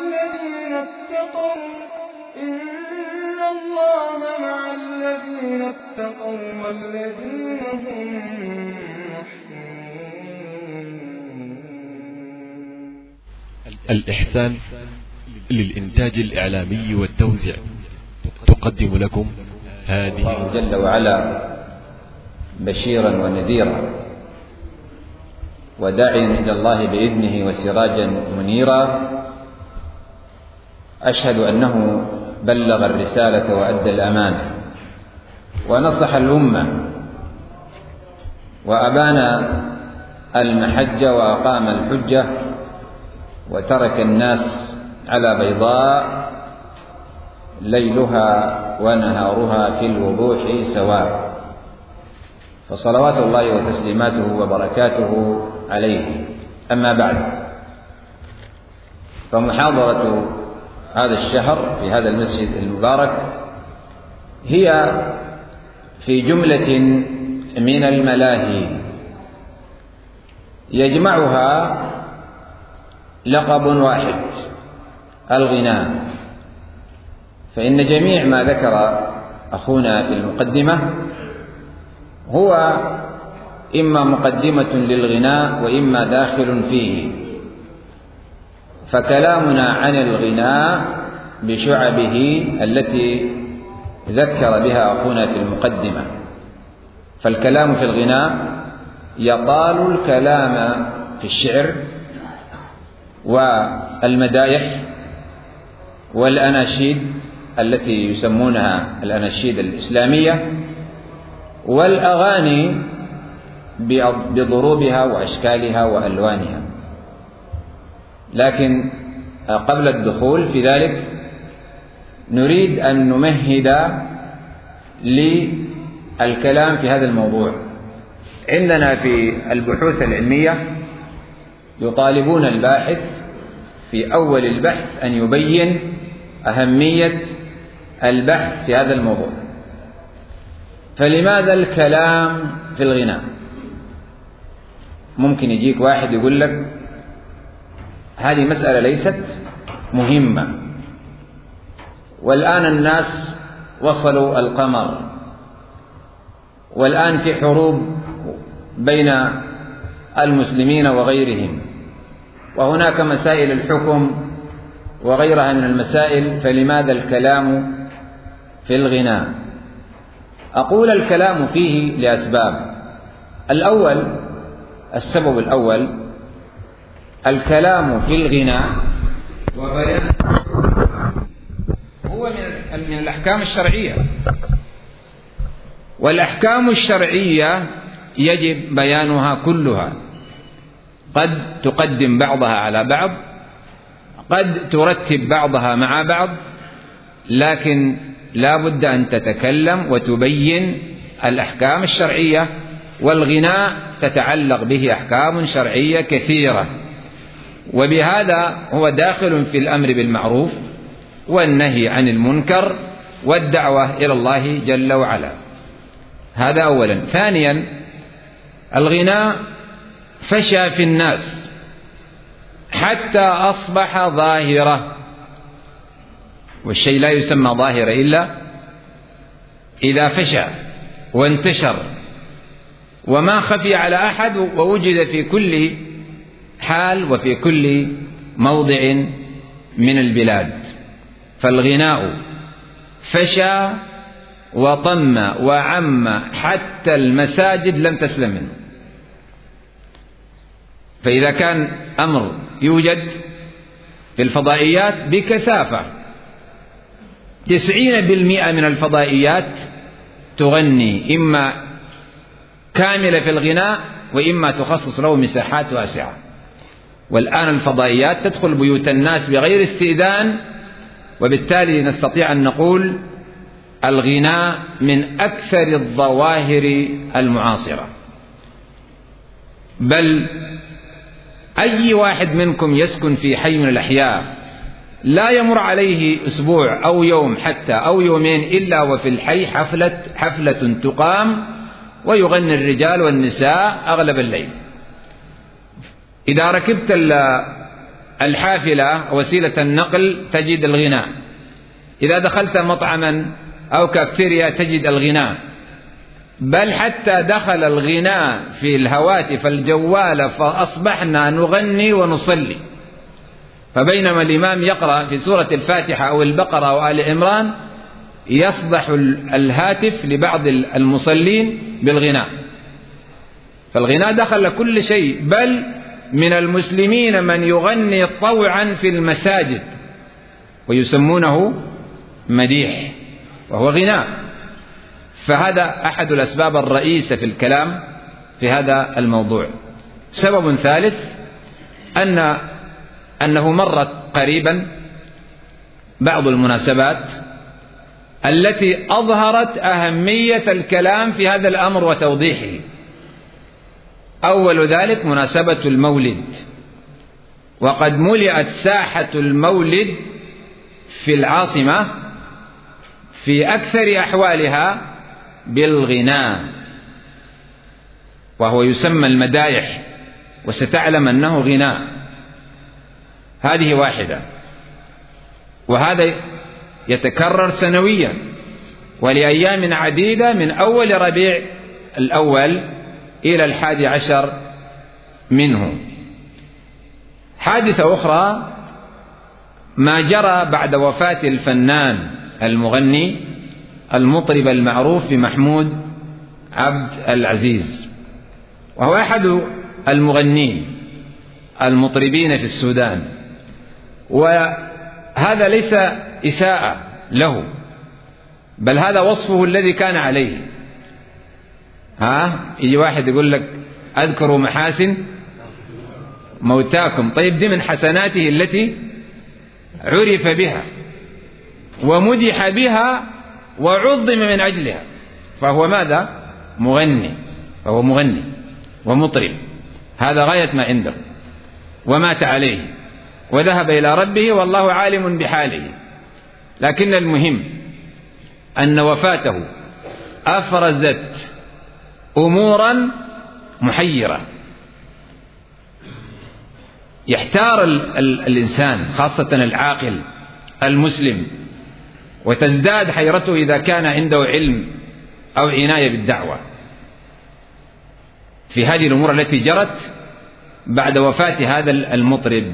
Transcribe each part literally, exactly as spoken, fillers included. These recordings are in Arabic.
الذين اتقوا إن الله مع الذين اتقوا والذين هم محسنون. الإحسان للإنتاج الإعلامي والتوزيع تقدم لكم هذه الله جل وعلا بشيرا ونذيرا وداعيا إلى الله بإذنه وسراجا منيرا. أشهد أنه بلغ الرسالة وأدى الأمانة ونصح الأمة وأبان المحجة وأقام الحجة وترك الناس على بيضاء ليلها ونهارها في الوضوح سواء، فصلوات الله وتسليماته وبركاته عليه. أما بعد، فمحاضرة هذا الشهر في هذا المسجد المبارك هي في جملة من الملاهي يجمعها لقب واحد: الغناء. فإن جميع ما ذكر أخونا في المقدمة هو إما مقدمة للغناء وإما داخل فيه، فكلامنا عن الغناء بشعبه التي ذكر بها أخونا في المقدمة. فالكلام في الغناء يطال الكلام في الشعر والمدايح والأناشيد التي يسمونها الأناشيد الإسلامية والأغاني بضروبها وأشكالها وألوانها. لكن قبل الدخول في ذلك نريد أن نمهد للكلام في هذا الموضوع. عندنا في البحوث العلمية يطالبون الباحث في أول البحث أن يبين أهمية البحث في هذا الموضوع. فلماذا الكلام في الغناء؟ ممكن يجيك واحد يقول لك هذه مسألة ليست مهمة، والآن الناس وصلوا القمر، والآن في حروب بين المسلمين وغيرهم، وهناك مسائل الحكم وغيرها من المسائل، فلماذا الكلام في الغناء؟ أقول الكلام فيه لأسباب. الأول، السبب الأول، الكلام في الغناء وبيان هو من من الأحكام الشرعية، والأحكام الشرعية يجب بيانها كلها، قد تقدم بعضها على بعض، قد ترتب بعضها مع بعض، لكن لا بد أن تتكلم وتبين الأحكام الشرعية. والغناء تتعلق به أحكام شرعية كثيرة، وبهذا هو داخل في الأمر بالمعروف والنهي عن المنكر والدعوة إلى الله جل وعلا. هذا أولا. ثانيا، الغناء فشى في الناس حتى أصبح ظاهرة، والشيء لا يسمى ظاهرة إلا إذا فشى وانتشر، وما خفي على أحد ووجد في كل حال وفي كل موضع من البلاد. فالغناء فشى وطم وعم حتى المساجد لم تسلم منه. فإذا كان أمر يوجد في الفضائيات بكثافة، تسعين بالمئة من الفضائيات تغني إما كاملة في الغناء وإما تخصص له مساحات واسعة. والآن الفضائيات تدخل بيوت الناس بغير استئذان، وبالتالي نستطيع أن نقول الغناء من أكثر الظواهر المعاصرة. بل أي واحد منكم يسكن في حي من الأحياء لا يمر عليه أسبوع أو يوم حتى أو يومين إلا وفي الحي حفلة, حفلة تقام ويغني الرجال والنساء أغلب الليل. إذا ركبت الحافلة وسيلة النقل تجد الغناء، إذا دخلت مطعما أو كافتيريا تجد الغناء، بل حتى دخل الغناء في الهواتف الجوال فأصبحنا نغني ونصلي. فبينما الإمام يقرأ في سورة الفاتحة أو البقرة أو آل عمران يصدح الهاتف لبعض المصلين بالغناء، فالغناء دخل كل شيء، بل من المسلمين من يغني طوعا في المساجد ويسمونه مديح وهو غناء. فهذا أحد الأسباب الرئيسة في الكلام في هذا الموضوع. سبب ثالث أن أنه مرت قريبا بعض المناسبات التي أظهرت أهمية الكلام في هذا الأمر وتوضيحه. أول ذلك مناسبة المولد، وقد ملئت ساحة المولد في العاصمة في أكثر أحوالها بالغناء، وهو يسمى المدايح، وستعلم أنه غناء. هذه واحدة، وهذا يتكرر سنويا ولأيام عديدة من أول ربيع الأول إلى الحادي عشر منه. حادثة أخرى ما جرى بعد وفاة الفنان المغني المطرب المعروف بمحمود عبد العزيز، وهو أحد المغنين المطربين في السودان، وهذا ليس إساءة له، بل هذا وصفه الذي كان عليه. ها يجي واحد يقول لك أذكروا محاسن موتاكم، طيب دي من حسناته التي عرف بها ومدح بها وعظم من أجلها، فهو ماذا؟ مغني، فهو مغني ومطرب، هذا غاية ما عنده، ومات عليه وذهب إلى ربه والله عالم بحاله. لكن المهم أن وفاته أفرزت أمورا محيرة يحتار ال ال الإنسان خاصة العاقل المسلم، وتزداد حيرته إذا كان عنده علم أو عناية بالدعوة في هذه الأمور التي جرت بعد وفاة هذا المطرب.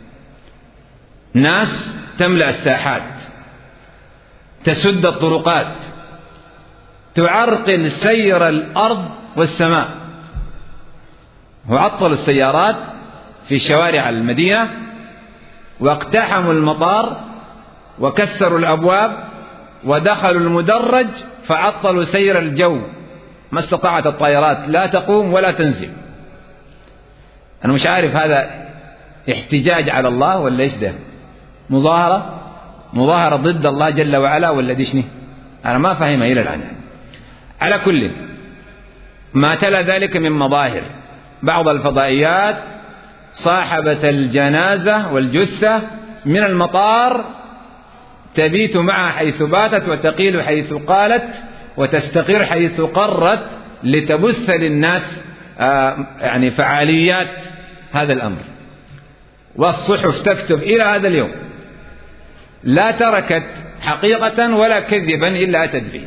ناس تملأ الساحات، تسد الطرقات، تعرقل سير الأرض والسماء، وعطلوا السيارات في شوارع المدينة، واقتحموا المطار وكسروا الأبواب ودخلوا المدرج فعطلوا سير الجو، ما استطاعت الطائرات لا تقوم ولا تنزل. أنا مش عارف هذا احتجاج على الله ولا إيش ده؟ مظاهرة مظاهرة ضد الله جل وعلا ولا ديشني؟ أنا ما فاهمها إلى الآن. على كل ما تلا ذلك من مظاهر، بعض الفضائيات صاحبة الجنازة والجثة من المطار تبيت معها حيث باتت وتقيل حيث قالت وتستقر حيث قرت لتبث للناس آه يعني فعاليات هذا الأمر. والصحف تكتب إلى هذا اليوم لا تركت حقيقة ولا كذبا إلا أتت به.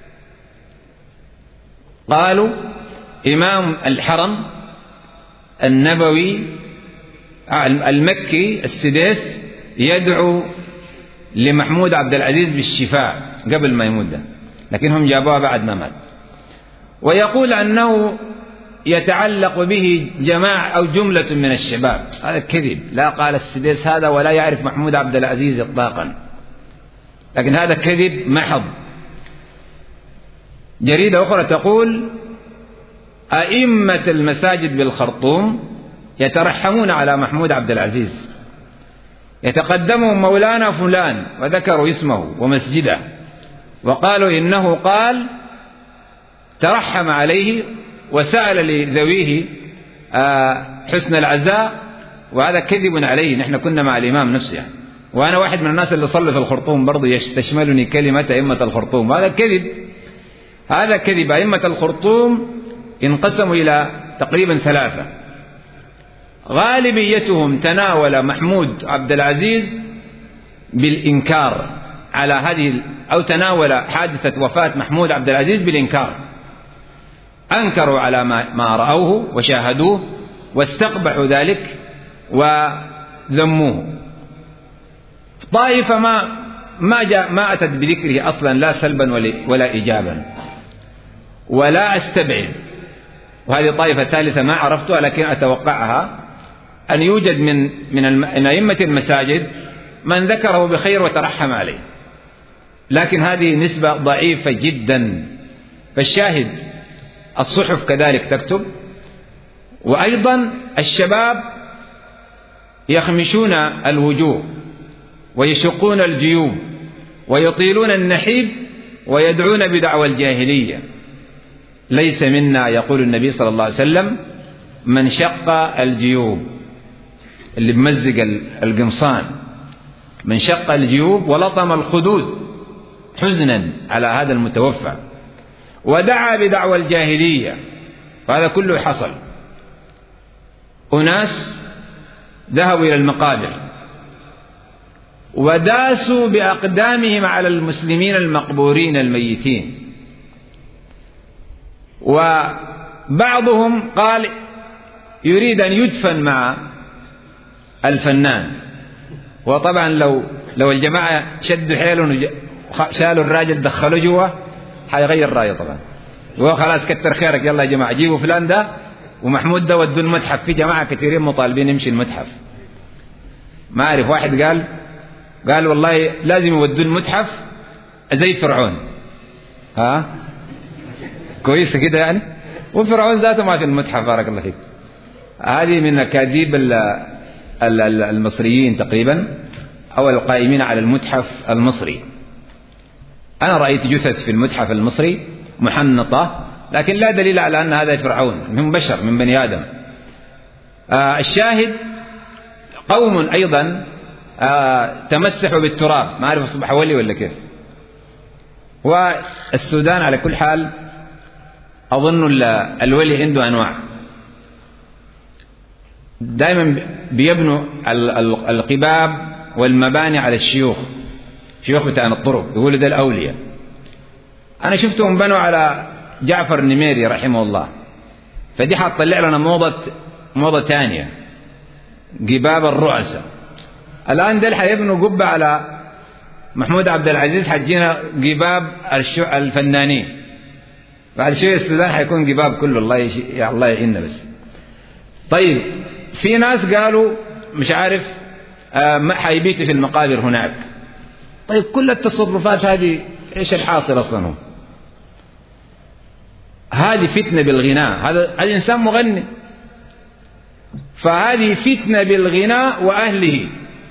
قالوا إمام الحرم النبوي المكي السديس يدعو لمحمود عبد العزيز بالشفاء قبل ما يموت ده، لكنهم جابوها بعد ما مات، ويقول أنه يتعلق به جماعة أو جملة من الشباب. هذا كذب، لا قال السديس هذا ولا يعرف محمود عبد العزيز إطلاقا، لكن هذا كذب محض. جريدة أخرى تقول أئمة المساجد بالخرطوم يترحمون على محمود عبد العزيز، يتقدمهم مولانا فلان وذكروا اسمه ومسجده وقالوا إنه قال ترحم عليه وسأل لذويه حسن العزاء، وهذا كذب عليه. نحن كنا مع الإمام نفسه يعني. وأنا واحد من الناس اللي صلوا في الخرطوم برضو تشملني كلمة أئمة الخرطوم، هذا كذب، هذا كذب. أئمة الخرطوم انقسموا إلى تقريبا ثلاثة، غالبيتهم تناول محمود عبد العزيز بالإنكار على هذه، أو تناول حادثة وفاة محمود عبد العزيز بالإنكار، أنكروا على ما رأوه وشاهدوه واستقبحوا ذلك وذموه. طائفة ما ما جاء ما أتت بذكره أصلا، لا سلبا ولا إيجابا، ولا أستبعد، وهذه طائفة ثالثة ما عرفتها لكن أتوقعها، أن يوجد من من أئمة المساجد من ذكره بخير وترحم عليه، لكن هذه نسبة ضعيفة جدا. فالشاهد الصحف كذلك تكتب، وأيضا الشباب يخمشون الوجوه ويشقون الجيوب ويطيلون النحيب ويدعون بدعوى الجاهلية. ليس منا، يقول النبي صلى الله عليه وسلم، من شق الجيوب، اللي بمزق القمصان، من شق الجيوب ولطم الخدود حزنا على هذا المتوفى ودعا بدعوى الجاهلية. وهذا كله حصل. أناس ذهبوا إلى المقابر وداسوا بأقدامهم على المسلمين المقبورين الميتين، وبعضهم قال يريد أن يدفن مع الفنان. وطبعا لو لو الجماعة شدوا حيلهم شالوا الراجل دخلوا جوا حيغير رأيه طبعا، وهو خلاص كتر خيرك يلا يا جماعة جيبوا فلان ده ومحمود ده ودوا المتحف. في جماعة كثيرين مطالبين يمشي المتحف. ما أعرف، واحد قال قال والله لازم يودوا المتحف زي فرعون. ها كويس كده يعني، وفرعون ذاته ما في المتحف بارك الله فيك. هذه من أكاذيب المصريين تقريبا، أو القائمين على المتحف المصري. أنا رأيت جثث في المتحف المصري محنطة، لكن لا دليل على أن هذا فرعون، من بشر من بني آدم. آه الشاهد قوم أيضا آه تمسحوا بالتراب، ما أعرف أصبح ولي ولا كيف. والسودان على كل حال أظن الولي عنده أنواع، دائما بيبنوا القباب والمباني على الشيوخ، شيوخ بتاع الطرق، يقولوا ده الأولياء. أنا شفتهم بنوا على جعفر النميري رحمه الله، فدي حتطلع لنا موضة موضة تانية، قباب الرؤساء. الآن ده حيبنوا قبة على محمود عبد العزيز، حجينا قباب الفنانين. بعد شوية السودان حيكون قباب كله. الله يش... يا الله يعيننا بس. طيب في ناس قالوا مش عارف آه حيبيتوا في المقابر هناك. طيب كل التصرفات هذه ايش الحاصل اصلا؟ هذه فتنة بالغناء، هذا الإنسان مغني، فهذه فتنة بالغناء وأهله.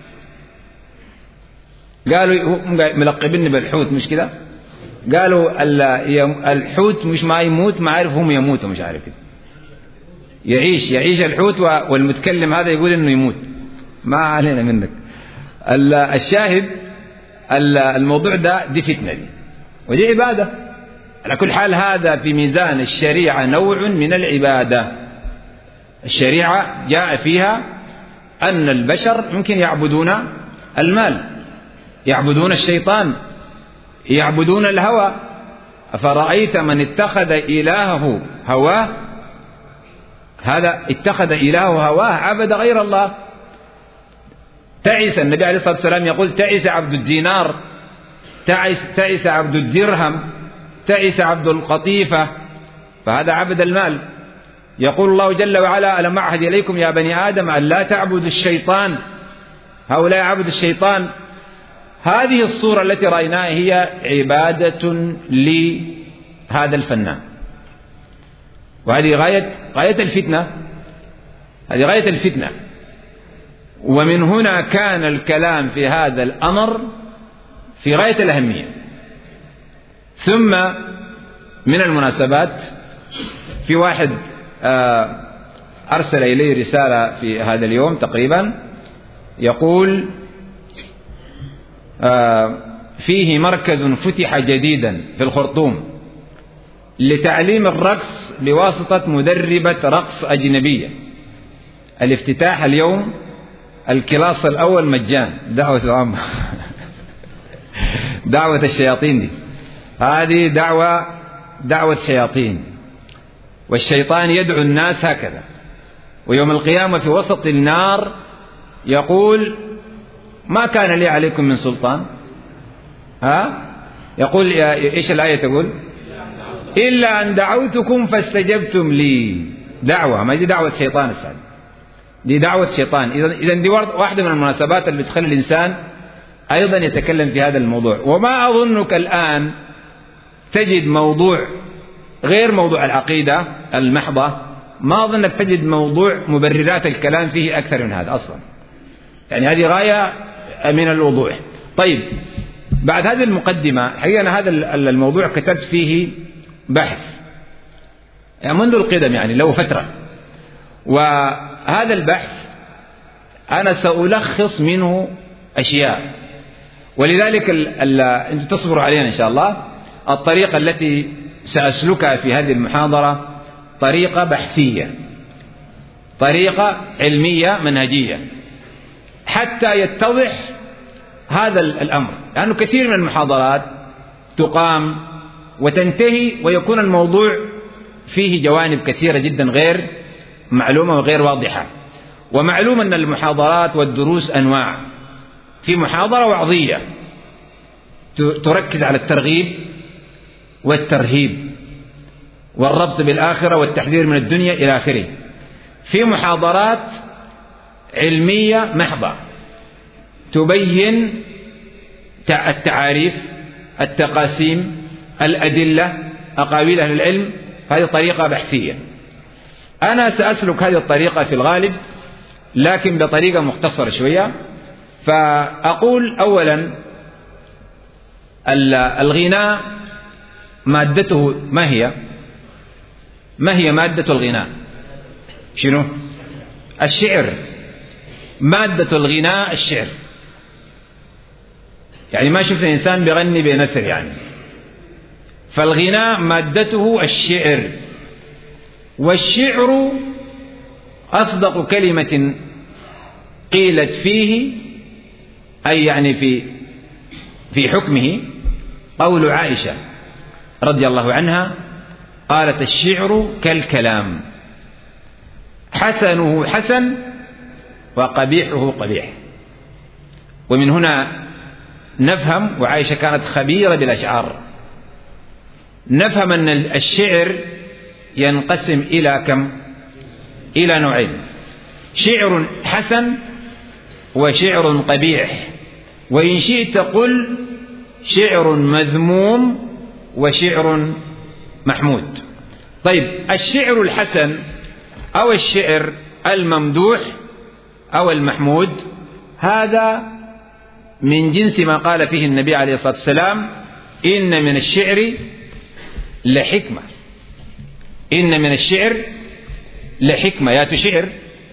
قالوا ملقبيني بالحوت مش كده؟ قالوا الحوت مش ما يموت، ما عارف هم يموتوا مش عارف كده. يعيش يعيش الحوت، والمتكلم هذا يقول انه يموت. ما علينا منك. الشاهد الموضوع ده دي فتنة دي، ودي عبادة على كل حال. هذا في ميزان الشريعة نوع من العبادة. الشريعة جاء فيها أن البشر ممكن يعبدون المال، يعبدون الشيطان، يعبدون الهوى. أفرأيت من اتخذ إلهه هواه، هذا اتخذ إلهه هواه، عبد غير الله. تعس، النبي عليه الصلاة والسلام يقول تعس عبد الدينار، تعس, تعس عبد الدرهم، تعس عبد القطيفة، فهذا عبد المال. يقول الله جل وعلا ألم أعهد إليكم يا بني آدم أن لا تعبدوا الشيطان، هؤلاء عبد الشيطان. هذه الصورة التي رأيناها هي عبادة لهذا الفنان، وهذه غاية غاية الفتنة، هذه غاية الفتنة. ومن هنا كان الكلام في هذا الأمر في غاية الأهمية. ثم من المناسبات، في واحد أرسل إلي رسالة في هذا اليوم تقريبا، يقول فيه مركز فتح جديدا في الخرطوم لتعليم الرقص بواسطة مدربة رقص أجنبية. الافتتاح اليوم الكلاس الأول مجان، دعوة عامة. دعوة الشياطين دي، هذه دعوة دعوة شياطين، والشيطان يدعو الناس هكذا، ويوم القيامة في وسط النار يقول ما كان لي عليكم من سلطان. ها يقول إيش الآية تقول؟ إلا أن دعوتكم فاستجبتم لي. دعوة، ما دي دعوة شيطان السعد، دي دعوة شيطان. إذن دي واحدة من المناسبات اللي بتخلي الإنسان أيضا يتكلم في هذا الموضوع. وما أظنك الآن تجد موضوع غير موضوع العقيدة المحضة، ما أظنك تجد موضوع مبررات الكلام فيه أكثر من هذا أصلا، يعني هذه غاية من الوضوح. طيب، بعد هذه المقدمة حقيقة أنا هذا الموضوع كتبت فيه بحث يعني منذ القدم، يعني له فترة، وهذا البحث أنا سألخص منه أشياء، ولذلك أنتم تصبروا علينا إن شاء الله. الطريقة التي سأسلكها في هذه المحاضرة طريقة بحثية، طريقة علمية منهجية، حتى يتضح هذا الأمر، لأنه كثير من المحاضرات تقام وتنتهي ويكون الموضوع فيه جوانب كثيرة جدا غير معلومة وغير واضحة. ومعلوم أن المحاضرات والدروس أنواع، في محاضرة وعظية تركز على الترغيب والترهيب والربط بالآخرة والتحذير من الدنيا إلى آخره. في محاضرات علمية محضة تبين التعاريف، التقاسيم، الأدلة، أقاويل أهل العلم، هذه طريقة بحثية. أنا سأسلك هذه الطريقة في الغالب، لكن بطريقة مختصرة شوية. فأقول أولا الغناء مادته ما هي؟ ما هي مادة الغناء؟ شنو؟ الشعر. مادة الغناء الشعر، يعني ما شفت إنسان بيغني بنثر يعني. فالغناء مادته الشعر، والشعر أصدق كلمة قيلت فيه، أي يعني في في حكمه، قول عائشة رضي الله عنها قالت: الشعر كالكلام، حسنه حسن وقبيحه قبيح. ومن هنا نفهم، وعائشة كانت خبيرة بالأشعار، نفهم أن الشعر ينقسم إلى كم؟ إلى نوعين: شعر حسن وشعر قبيح، وإن شئت قل شعر مذموم وشعر محمود. طيب، الشعر الحسن أو الشعر الممدوح أو المحمود هذا من جنس ما قال فيه النبي عليه الصلاة والسلام: إن من الشعر لحكمة. إن من الشعر لحكمة. يا تشعر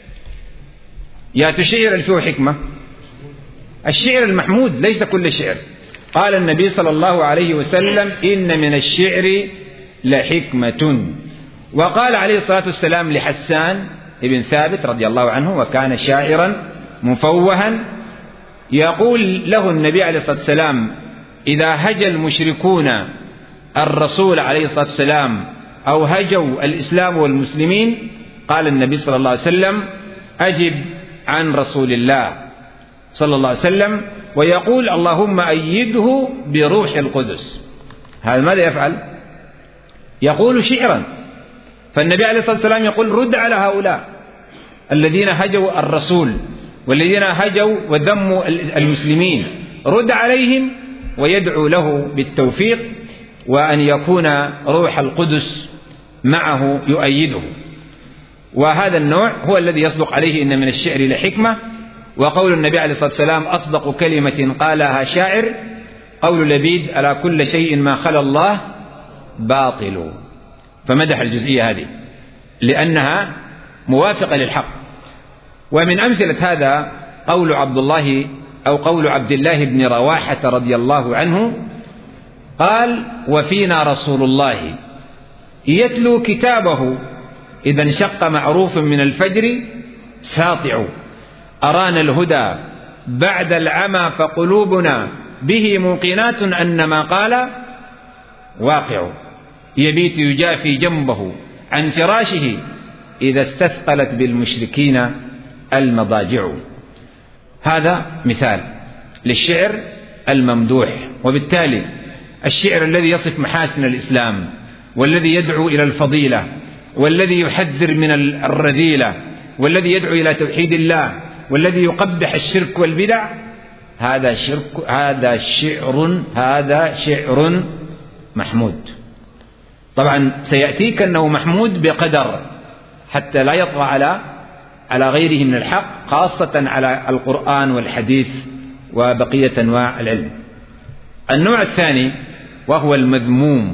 يا تشعر اللي فيه حكمة. الشعر المحمود ليس كل شعر. قال النبي صلى الله عليه وسلم: إن من الشعر لحكمة. وقال عليه الصلاة والسلام لحسان ابن ثابت رضي الله عنه، وكان شاعرا مفوها، يقول له النبي عليه الصلاة والسلام: إذا هجى المشركون الرسول عليه الصلاة والسلام أو هجوا الإسلام والمسلمين، قال النبي صلى الله عليه وسلم: أجب عن رسول الله صلى الله عليه وسلم، ويقول: اللهم أيده بروح القدس. هذا ماذا يفعل؟ يقول شعرا. فالنبي عليه الصلاة والسلام يقول: رد على هؤلاء الذين هجوا الرسول والذين هجوا وذموا المسلمين، رد عليهم، ويدعو له بالتوفيق وأن يكون روح القدس معه يؤيده. وهذا النوع هو الذي يصدق عليه إن من الشعر لحكمة. وقول النبي عليه الصلاة والسلام: أصدق كلمة قالها شاعر قول لبيد: ألا كل شيء ما خلا الله باطل. فمدح الجزئية هذه لأنها موافقة للحق. ومن أمثلة هذا قول عبد الله أو قول عبد الله بن رواحة رضي الله عنه قال: وفينا رسول الله يتلو كتابه إذا انشق معروف من الفجر ساطع أرانا الهدى بعد العمى فقلوبنا به موقنات أن ما قال واقع يبيت يجافي جنبه عن فراشه إذا استثقلت بالمشركين المضاجع. هذا مثال للشعر الممدوح. وبالتالي الشعر الذي يصف محاسن الإسلام والذي يدعو إلى الفضيلة والذي يحذر من الرذيلة والذي يدعو إلى توحيد الله والذي يقبح الشرك والبدع، هذا شرك هذا شعر هذا شعر محمود. طبعا سيأتيك أنه محمود بقدر حتى لا يطغى على على غيره من الحق، خاصة على القرآن والحديث وبقية أنواع العلم. النوع الثاني وهو المذموم،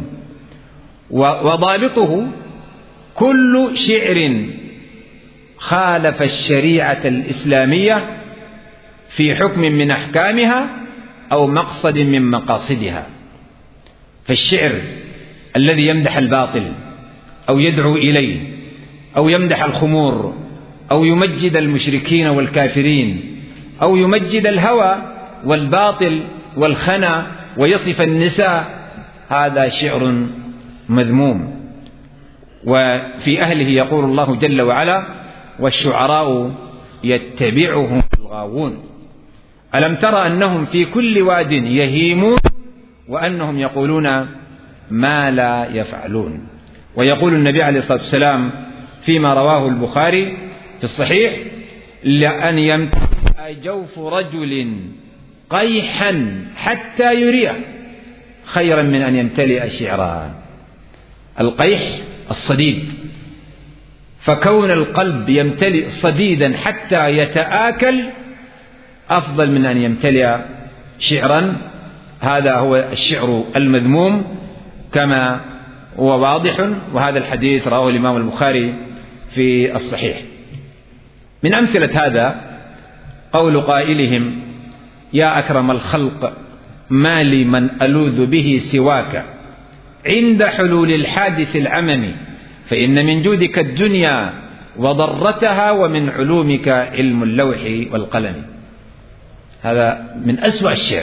وضابطه كل شعر خالف الشريعة الإسلامية في حكم من أحكامها أو مقصد من مقاصدها. فالشعر الذي يمدح الباطل أو يدعو إليه أو يمدح الخمور أو يمجد المشركين والكافرين أو يمجد الهوى والباطل والخنا ويصف النساء، هذا شعر مذموم. وفي أهله يقول الله جل وعلا: والشعراء يتبعهم الغاوون ألم تر أنهم في كل واد يهيمون وأنهم يقولون ما لا يفعلون. ويقول النبي عليه الصلاة والسلام فيما رواه البخاري في الصحيح: لأن يمتلئ جوف رجل قيحا حتى يريه خيرا من أن يمتلئ شعرا. القيح الصديد، فكون القلب يمتلئ صديدا حتى يتآكل أفضل من أن يمتلئ شعرا. هذا هو الشعر المذموم كما هو واضح، وهذا الحديث رواه الإمام البخاري في الصحيح. من أمثلة هذا قول قائلهم: يا أكرم الخلق ما لي من ألوذ به سواك عند حلول الحادث العمم، فإن من جودك الدنيا وضرتها ومن علومك علم اللوح والقلم. هذا من أسوأ الشعر.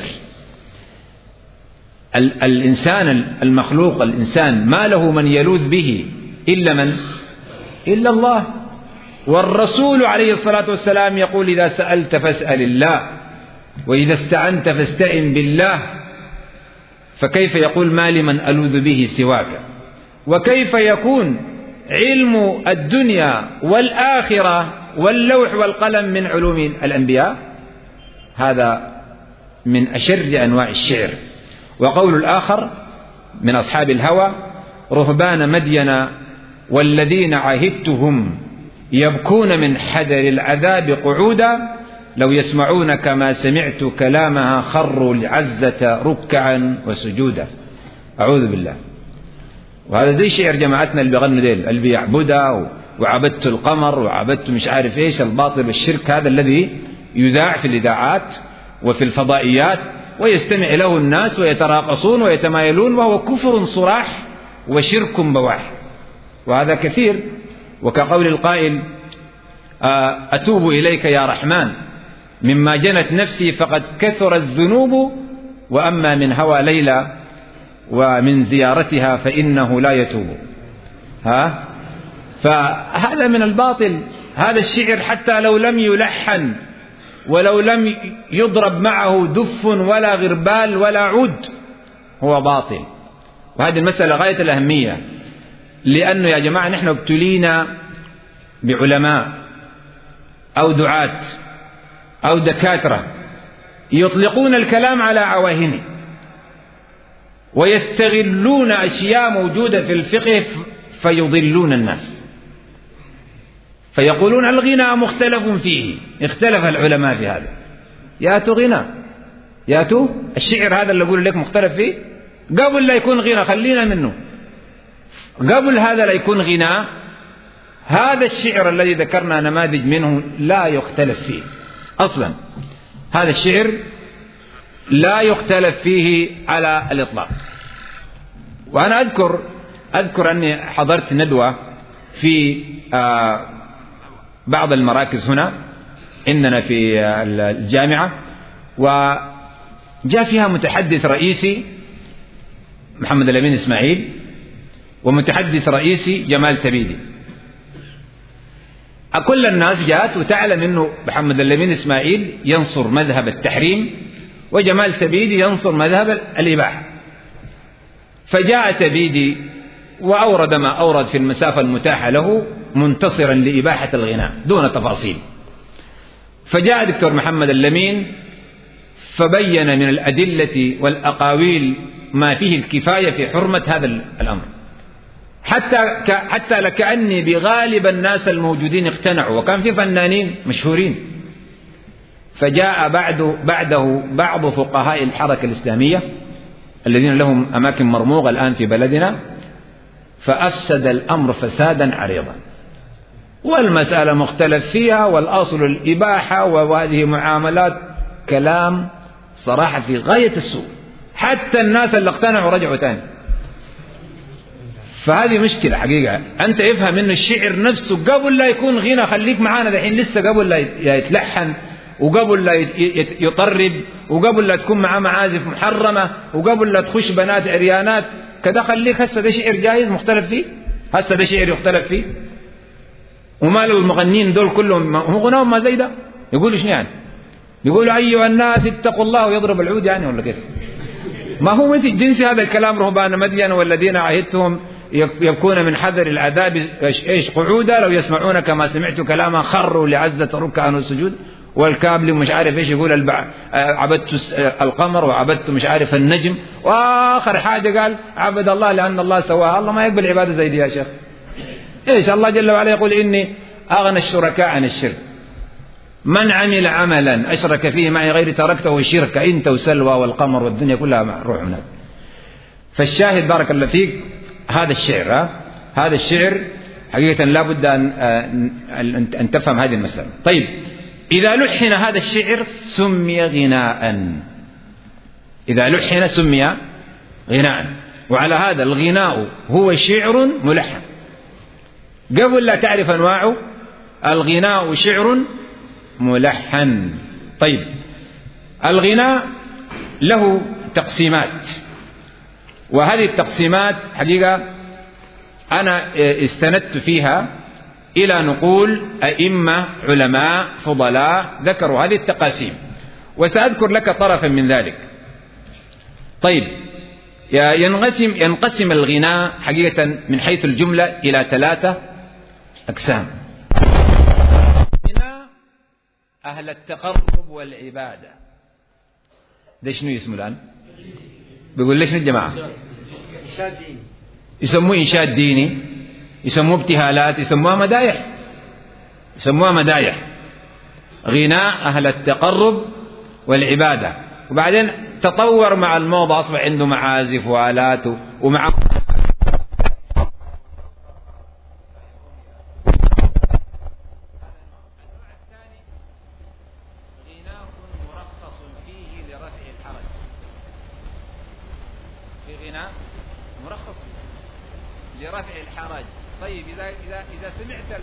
الإنسان المخلوق الإنسان ما له من يلوذ به إلا من إلا الله. والرسول عليه الصلاة والسلام يقول: إذا سألت فاسأل الله وإذا استعنت فاستعن بالله. فكيف يقول ما لمن ألوذ به سواك؟ وكيف يكون علم الدنيا والآخرة واللوح والقلم من علوم الأنبياء؟ هذا من أشر أنواع الشعر. وقول الآخر من أصحاب الهوى: رهبان مدين والذين عهدتهم يبكون من حذر العذاب قعودا، لو يسمعون كما سمعت كلامها خروا لعزة ركعا وسجودا. أعوذ بالله. وهذا زي شعر جماعتنا اللي بيغنوا ديل، اللي بيعبدها وعبدت القمر وعبدت مش عارف ايش الباطل والشرك، هذا الذي يذاع في الإذاعات وفي الفضائيات ويستمع له الناس ويتراقصون ويتمايلون، وهو كفر صراح وشرك بواح. وهذا كثير. وكقول القائل: أتوب إليك يا رحمن مما جنت نفسي فقد كثرت الذنوب، وأما من هوى ليلى ومن زيارتها فإنه لا يتوب. ها؟ فهذا من الباطل. هذا الشعر حتى لو لم يلحن ولو لم يضرب معه دف ولا غربال ولا عود هو باطل. وهذه المسألة غاية الأهمية، لأنه يا جماعة نحن ابتلينا بعلماء أو دعاة أو دكاترة يطلقون الكلام على عواهنه ويستغلون أشياء موجودة في الفقه فيضلون الناس، فيقولون الغنى مختلف فيه. اختلف العلماء في هذا. ياتوا غنى، ياتوا الشعر هذا اللي أقول لك مختلف فيه، قبل لا يكون غنى خلينا منه، قبل هذا لا يكون غنى. هذا الشعر الذي ذكرنا نماذج منه لا يختلف فيه أصلا. هذا الشعر لا يختلف فيه على الإطلاق. وأنا أذكر أذكر أني حضرت ندوة في بعض المراكز هنا عندنا في الجامعة، وجاء فيها متحدث رئيسي محمد الأمين إسماعيل ومتحدث رئيسي جمال تبيدي. كل الناس جاءت وتعلن أنه محمد الأمين إسماعيل ينصر مذهب التحريم وجمال تبيدي ينصر مذهب الإباحة. فجاء تبيدي وأورد ما أورد في المسافة المتاحة له منتصرا لإباحة الغناء دون تفاصيل. فجاء دكتور محمد الأمين فبين من الأدلة والأقاويل ما فيه الكفاية في حرمة هذا الأمر، حتى حتى لكأني بغالب الناس الموجودين اقتنعوا، وكان في فنانين مشهورين. فجاء بعد بعده بعض فقهاء الحركة الإسلامية الذين لهم أماكن مرموقة الآن في بلدنا، فأفسد الأمر فسادا عريضا، والمسألة مختلف فيها، والأصل الإباحة، وهذه معاملات كلام صراحة في غاية السوء. حتى الناس اللي اقتنعوا رجعوا تاني. فهذه مشكلة حقيقة. أنت افهم إن الشعر نفسه قبل لا يكون غنى، خليك معانا دحين لسه، قبل لا يتلحن وقبل لا يطرب وقبل لا تكون معاه معازف محرمة وقبل لا تخش بنات عريانات كذا، خليك هسه ده شعر جايز مختلف فيه، هسه ده شعر يختلف فيه. وما لو المغنين دول كلهم هم غناهم ما زي ده يقولوا شنو يعني؟ يقولوا أيها الناس اتقوا الله ويضرب العود يعني ولا كيف؟ ما هو مثل جنس هذا الكلام. رهبان مدين والذين عهدتهم يبكون من حذر العذاب ايش قعودا لو يسمعون كما سمعت كلاما خروا لعزة ركعا والسجود. والكابل مش عارف ايش يقول البع... عبدت القمر وعبدت مش عارف النجم، واخر حاجه قال عبد الله لان الله سواها. الله ما يقبل عباده زي دي يا شيخ. ايش الله جل وعلا يقول اني اغنى الشركاء عن الشرك، من عمل عملا اشرك فيه معي غيري تركته شركا انت وسلوى والقمر والدنيا كلها روح هناك. فالشاهد بارك الله فيك هذا الشعر ها؟ هذا الشعر حقيقه لا بد ان ان تفهم هذه المساله. طيب إذا لحن هذا الشعر سمي غناء، إذا لحن سمي غناء. وعلى هذا الغناء هو شعر ملحن. قبل لا تعرف أنواعه، الغناء شعر ملحن. طيب الغناء له تقسيمات، وهذه التقسيمات حقيقة أنا استندت فيها إلى نقول أئمة علماء فضلاء ذكروا هذه التقاسيم، وسأذكر لك طرفا من ذلك. طيب ينقسم ينقسم الغناء حقيقة من حيث الجملة إلى ثلاثة أقسام. غناء أهل التقرب والعبادة، ده شنو اسمه الآن؟ بيقول ليش الجماعة يسموه إنشاد ديني، يسموه ابتهالات، يسموها مدايح، يسموها مدايح. غناء أهل التقرب والعبادة. وبعدين تطور مع الموضة، أصبح عنده معازف وآلات ومع لرفع الحرج. طيب إذا إذا إذا سمعت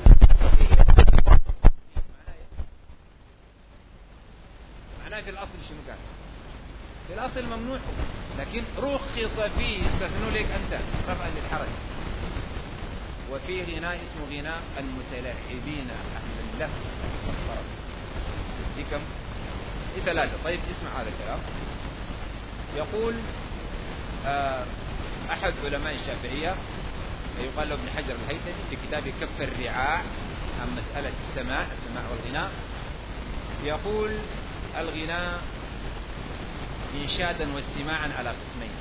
معناه في الأصل شنو كان؟ في الأصل ممنوع، لكن رخص فيه يستثنوا لك أنت رفعا للحرج. وفي غناء اسمه غناء المتلعبين أهل اللهو والطرب. دي كم؟ دي ثلاثة. طيب اسمع هذا الكلام. يقول آه أحد علماء الشافعية يقال له ابن حجر الهيثمي في كتابه كف الرعاع عن مسألة السماع السماع والغناء، يقول الغناء إنشادا واستماعا على قسمين: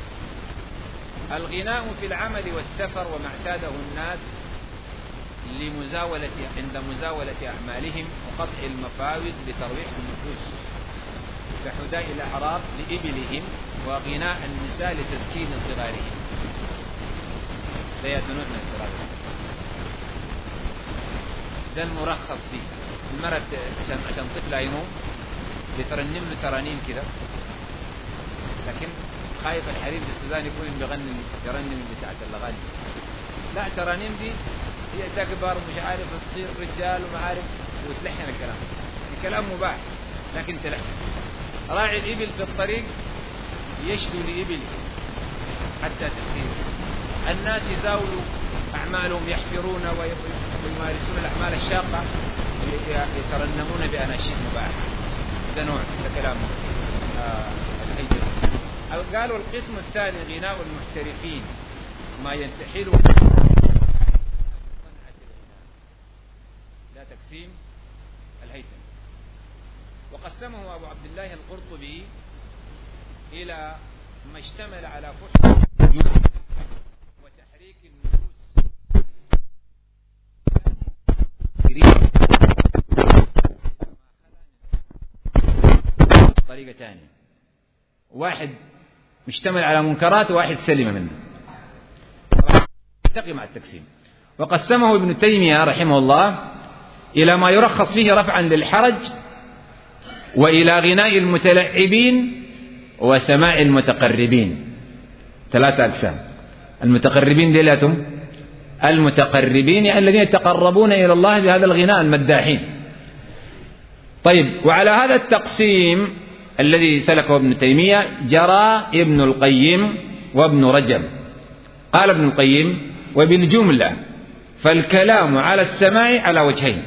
الغناء في العمل والسفر وما اعتاده الناس لمزاولة عند مزاولة أعمالهم وقطع المفاوز لترويح النفوس كحداء الأعراب لإبلهم وغناء النساء لتسكين صغارهم. ده يدنون من الصغار، ده المرخص فيه. المرأة عشان عشان طفل ينوم بترنم له ترانيم كده، لكن خايف الحريم في السودان يكون بيغني يرنم بتاعت اللغات. لا، ترانيم دي هي تكبر ومش عارف تصير رجال وما عارف وتلحن الكلام. الكلام مباح لكن تلحن. راعي الإبل في الطريق يشدو لإبل حتى تسير. الناس يزاولوا أعمالهم، يحفرون ويمارسون الأعمال الشاقة، يترنمون بأناشيد مباحة. هذا نوع، هذا كلام آه الهيجر. قالوا القسم الثاني غناء المحترفين، ما ينتحله لا تقسيم الهيثم. وقسمه أبو عبد الله القرطبي إلى ما اشتمل على فحش وتحريك النفوس طريقة ثانية. واحد مشتمل على منكرات وواحد سلم منه، يلتقي مع التقسيم. وقسمه ابن تيمية رحمه الله إلى ما يرخص فيه رفعا للحرج، وإلى غناء المتلعبين وسماع المتقربين. ثلاثة أقسام. المتقربين ديلاتهم المتقربين يعني الذين يتقربون إلى الله بهذا الغناء، المداحين. طيب، وعلى هذا التقسيم الذي سلكه ابن تيمية جرى ابن القيم وابن رجب. قال ابن القيم: وبالجملة فالكلام على السماع على وجهين: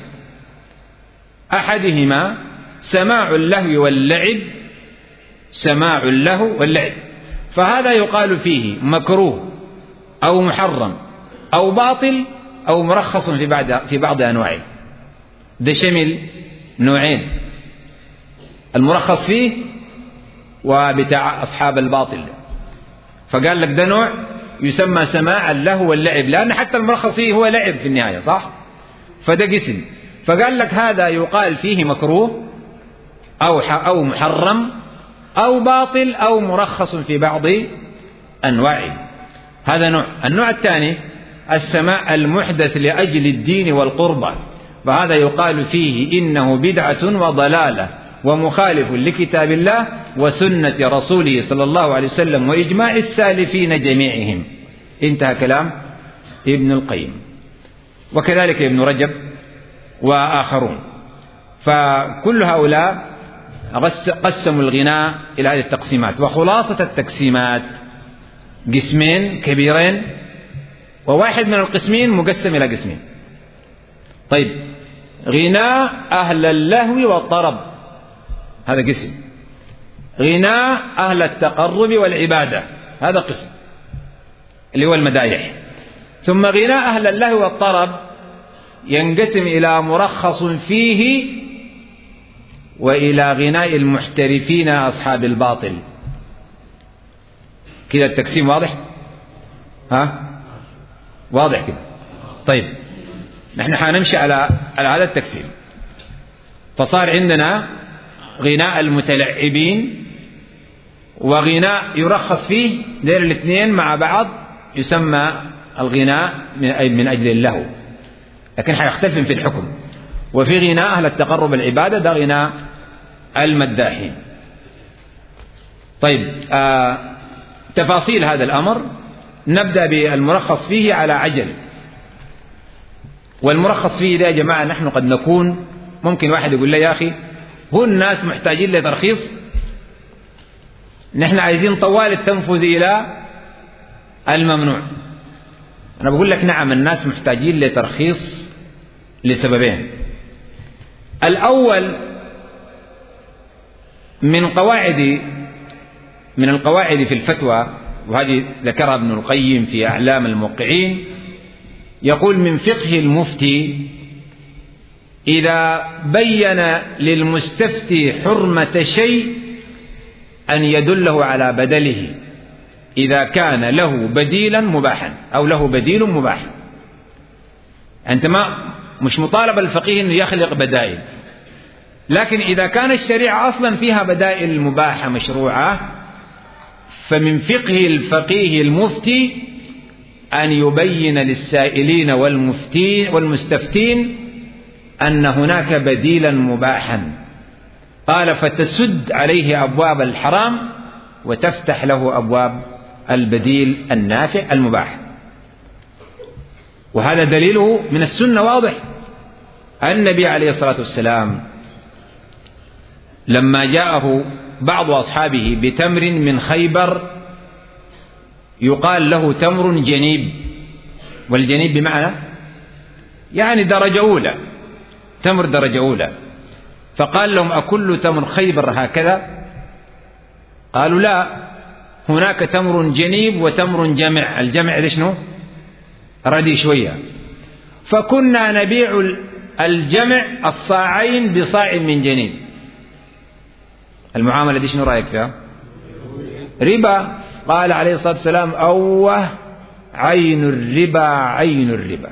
أحدهما سماع اللهو واللعب، سماع اللهو واللعب، فهذا يقال فيه مكروه أو محرم أو باطل أو مرخص في بعض في بعض أنواعه. ده شمل نوعين: المرخص فيه وبتاع أصحاب الباطل. فقال لك ده نوع يسمى سماع اللهو واللعب، لأن حتى المرخص فيه هو لعب في النهاية، صح؟ فده قسم. فقال لك هذا يقال فيه مكروه أو أو محرم أو باطل أو مرخص في بعض أنواعه. هذا نوع. النوع الثاني السماع المحدث لأجل الدين والقربة، فهذا يقال فيه إنه بدعة وضلالة ومخالف لكتاب الله وسنة رسوله صلى الله عليه وسلم وإجماع السالفين جميعهم. انتهى كلام ابن القيم. وكذلك ابن رجب وآخرون. فكل هؤلاء قسموا الغناء إلى هذه التقسيمات. وخلاصة التقسيمات قسمين كبيرين، وواحد من القسمين مقسم إلى قسمين. طيب، غناء أهل اللهو والطرب هذا قسم. غناء أهل التقرب والعبادة هذا قسم اللي هو المدايح. ثم غناء أهل اللهو والطرب ينقسم إلى مرخص فيه وإلى غناء المحترفين أصحاب الباطل. كده التقسيم واضح؟ ها؟ واضح كده؟ طيب، نحن حنمشي على على هذا التقسيم. فصار عندنا غناء المتلعبين وغناء يرخص فيه، دير الاثنين مع بعض يسمى الغناء من أجل اللهو، لكن حيختلف في الحكم. وفي غناء أهل التقرب العبادة، ده غناء المداحين. طيب، آه تفاصيل هذا الأمر نبدأ بالمرخص فيه على عجل. والمرخص فيه ده يا جماعة نحن قد نكون ممكن واحد يقول لي: يا أخي هو الناس محتاجين لترخيص؟ نحن عايزين طوال التنفذ إلى الممنوع. أنا بقول لك نعم، الناس محتاجين لترخيص لسببين. الأول من قواعد من القواعد في الفتوى، وهذه ذكرها ابن القيم في أعلام الموقعين، يقول: من فقه المفتي إذا بين للمستفتي حرمة شيء أن يدله على بدله إذا كان له بديلا مباحا أو له بديل مباح. أنت ما مش مطالب الفقيه أنه يخلق بدائل، لكن إذا كان الشريعة أصلا فيها بدائل مباحة مشروعة، فمن فقه الفقيه المفتي أن يبين للسائلين والمفتين والمستفتين أن هناك بديلا مباحا. قال: فتسد عليه أبواب الحرام وتفتح له أبواب البديل النافع المباح. وهذا دليله من السنة واضح. النبي عليه الصلاة والسلام لما جاءه بعض أصحابه بتمر من خيبر يقال له تمر جنيب، والجنيب بمعنى يعني درجة أولى، تمر درجة أولى، فقال لهم: أكل تمر خيبر هكذا؟ قالوا: لا، هناك تمر جنيب وتمر جمع. الجمع ده شنو؟ ردي شوية. فكنا نبيع الجمع الصاعين بصاع من جنيب. المعاملة دي شنو رأيك فيها؟ ربا. قال عليه الصلاة والسلام: أوه عين الربا عين الربا.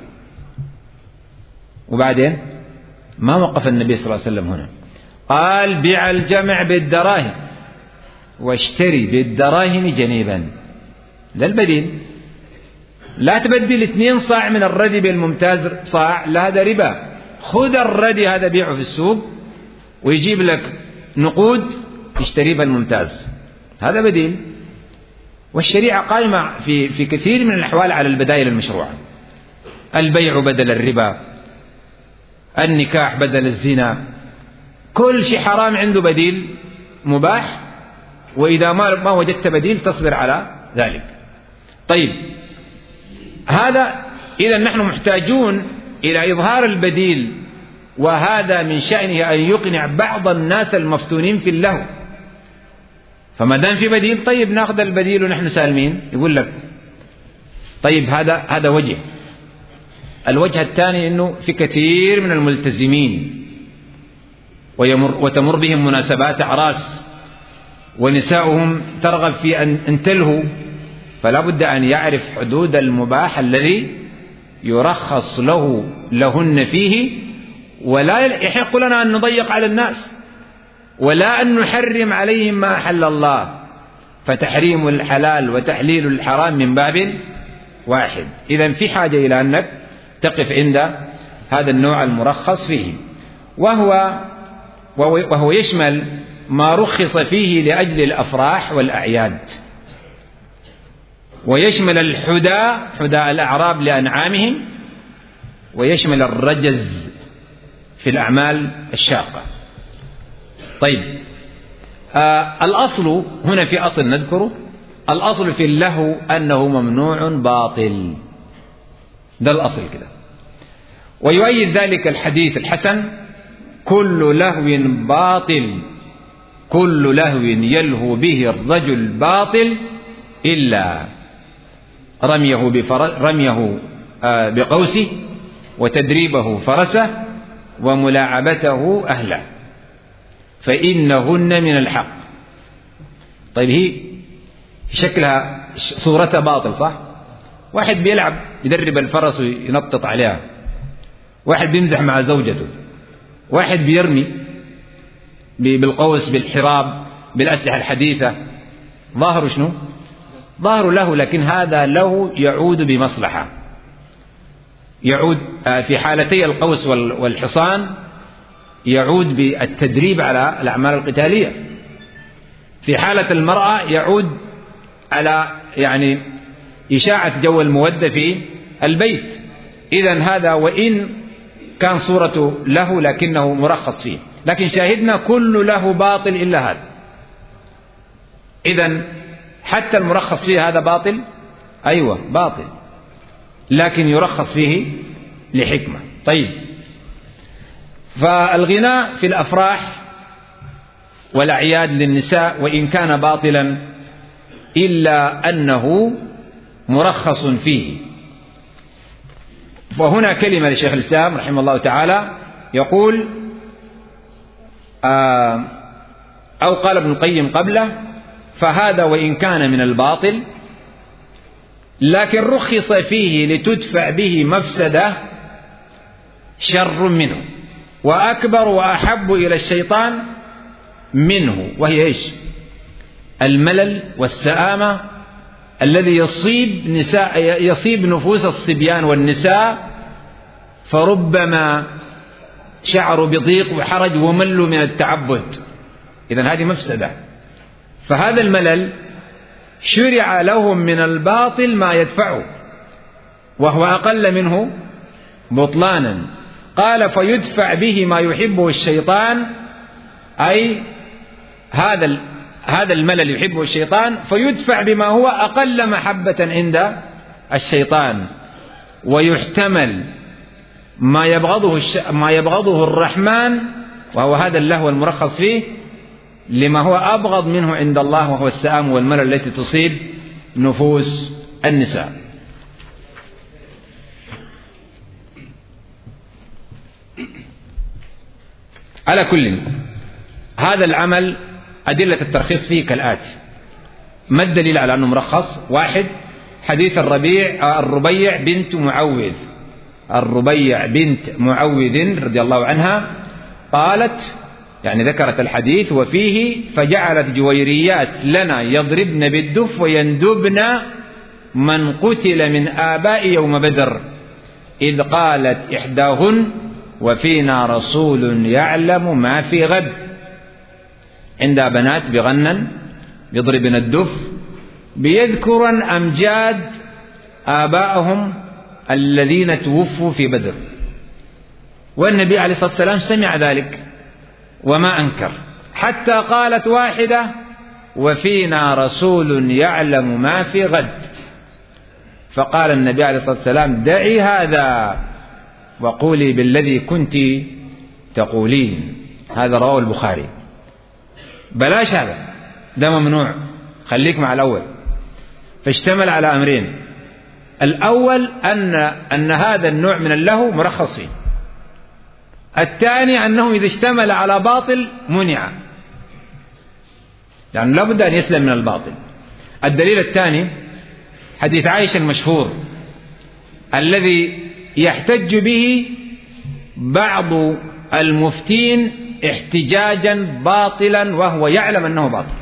وبعدين ما وقف النبي صلى الله عليه وسلم هنا، قال: بيع الجمع بالدراهم واشتري بالدراهم جنيبا. ده البديل. لا تبدل اثنين صاع من الردي بالممتاز صاع، لا، هذا ربا. خذ الردي هذا بيعه في السوق ويجيب لك نقود تشتري بالممتاز، هذا بديل. والشريعة قائمة في في كثير من الأحوال على البدائل المشروعة. البيع بدل الربا، النكاح بدل الزنا، كل شيء حرام عنده بديل مباح، وإذا ما ما وجدت بديل تصبر على ذلك. طيب، هذا إذا نحن محتاجون إلى إظهار البديل، وهذا من شأنه أن يقنع بعض الناس المفتونين في اللهو. فما دام في بديل، طيب ناخذ البديل ونحن سالمين. يقول لك طيب هذا هذا وجه. الوجه الثاني أنه في كثير من الملتزمين ويمر وتمر بهم مناسبات أعراس ونساؤهم ترغب في أن تلهوا، فلا بد أن يعرف حدود المباح الذي يرخص له لهن فيه، ولا يحق لنا أن نضيق على الناس، ولا أن نحرم عليهم ما أحل الله. فتحريم الحلال وتحليل الحرام من باب واحد. إذن في حاجة إلى أنك تقف عند هذا النوع المرخص فيه، وهو وهو يشمل ما رخص فيه لأجل الأفراح والأعياد، ويشمل الحدى حدى الأعراب لأنعامهم، ويشمل الرجز في الأعمال الشاقة. طيب، آه الأصل هنا في أصل نذكره، الأصل في اللهو أنه ممنوع باطل، ده الأصل كده. ويؤيد ذلك الحديث الحسن: كل لهو باطل، كل لهو يلهو به الرجل باطل إلا رميه, بفر... رميه آه بقوسه، وتدريبه فرسه، وملاعبته أهله، فإنهن من الحق. طيب، هي شكلها صورتها باطل، صح؟ واحد بيلعب يدرب الفرس وينطط عليها، واحد بيمزح مع زوجته، واحد بيرمي بالقوس بالحراب بالأسلحة الحديثة. ظاهر شنو؟ ظاهر له، لكن هذا له يعود بمصلحة، يعود في حالتي القوس والحصان، يعود بالتدريب على الأعمال القتالية. في حالة المرأة يعود على يعني إشاعة جو المودة في البيت. إذن هذا وإن كان صورته له لكنه مرخص فيه، لكن شاهدنا كل له باطل إلا هذا. إذن حتى المرخص فيه هذا باطل، أيوة باطل، لكن يرخص فيه لحكمة. طيب، فالغناء في الأفراح والأعياد للنساء وإن كان باطلا إلا أنه مرخص فيه. وهنا كلمة لشيخ الإسلام رحمه الله تعالى يقول آه أو قال ابن القيم قبله: فهذا وإن كان من الباطل لكن رخص فيه لتدفع به مفسدة شر منه وأكبر وأحب إلى الشيطان منه، وهي إيش؟ الملل والسآمة الذي يصيب نساء يصيب نفوس الصبيان والنساء، فربما شعروا بضيق وحرج وملوا من التعبد. إذن هذه مفسدة. فهذا الملل شرع لهم من الباطل ما يدفعه، وهو أقل منه بطلانا. قال فيدفع به ما يحبه الشيطان، أي هذا هذا الملل يحبه الشيطان، فيدفع بما هو أقل محبة عند الشيطان. ويحتمل ما يبغضه ما يبغضه الرحمن، وهو هذا اللهو المرخص فيه، لما هو أبغض منه عند الله، وهو السآم والملل التي تصيب نفوس النساء. على كل، هذا العمل أدلة الترخيص فيه كالآتي. ما الدليل على أنه مرخص؟ واحد، حديث الربيع الربيع بنت معوذ الربيع بنت معوذ رضي الله عنها قالت، يعني ذكرت الحديث وفيه: فجعلت جويريات لنا يضربن بالدف ويندبن من قتل من آباء يوم بدر، إذ قالت إحداهن: وفينا رسول يعلم ما في غد. عندها بنات بغنن بيضربن الدف بيذكرن أمجاد آبائهم الذين توفوا في بدر، والنبي عليه الصلاة والسلام سمع ذلك وما أنكر، حتى قالت واحدة: وفينا رسول يعلم ما في غد. فقال النبي عليه الصلاة والسلام: دعي هذا وقولي بالذي كنت تقولين. هذا رواه البخاري. بلاش هذا، ده ممنوع، خليك مع الأول. فاشتمل على أمرين: الأول أن أن هذا النوع من اللهو مرخص فيه، الثاني أنه إذا اشتمل على باطل منع، يعني لابد أن يسلم من الباطل. الدليل الثاني حديث عائشة المشهور الذي يحتج به بعض المفتين احتجاجا باطلا وهو يعلم أنه باطل.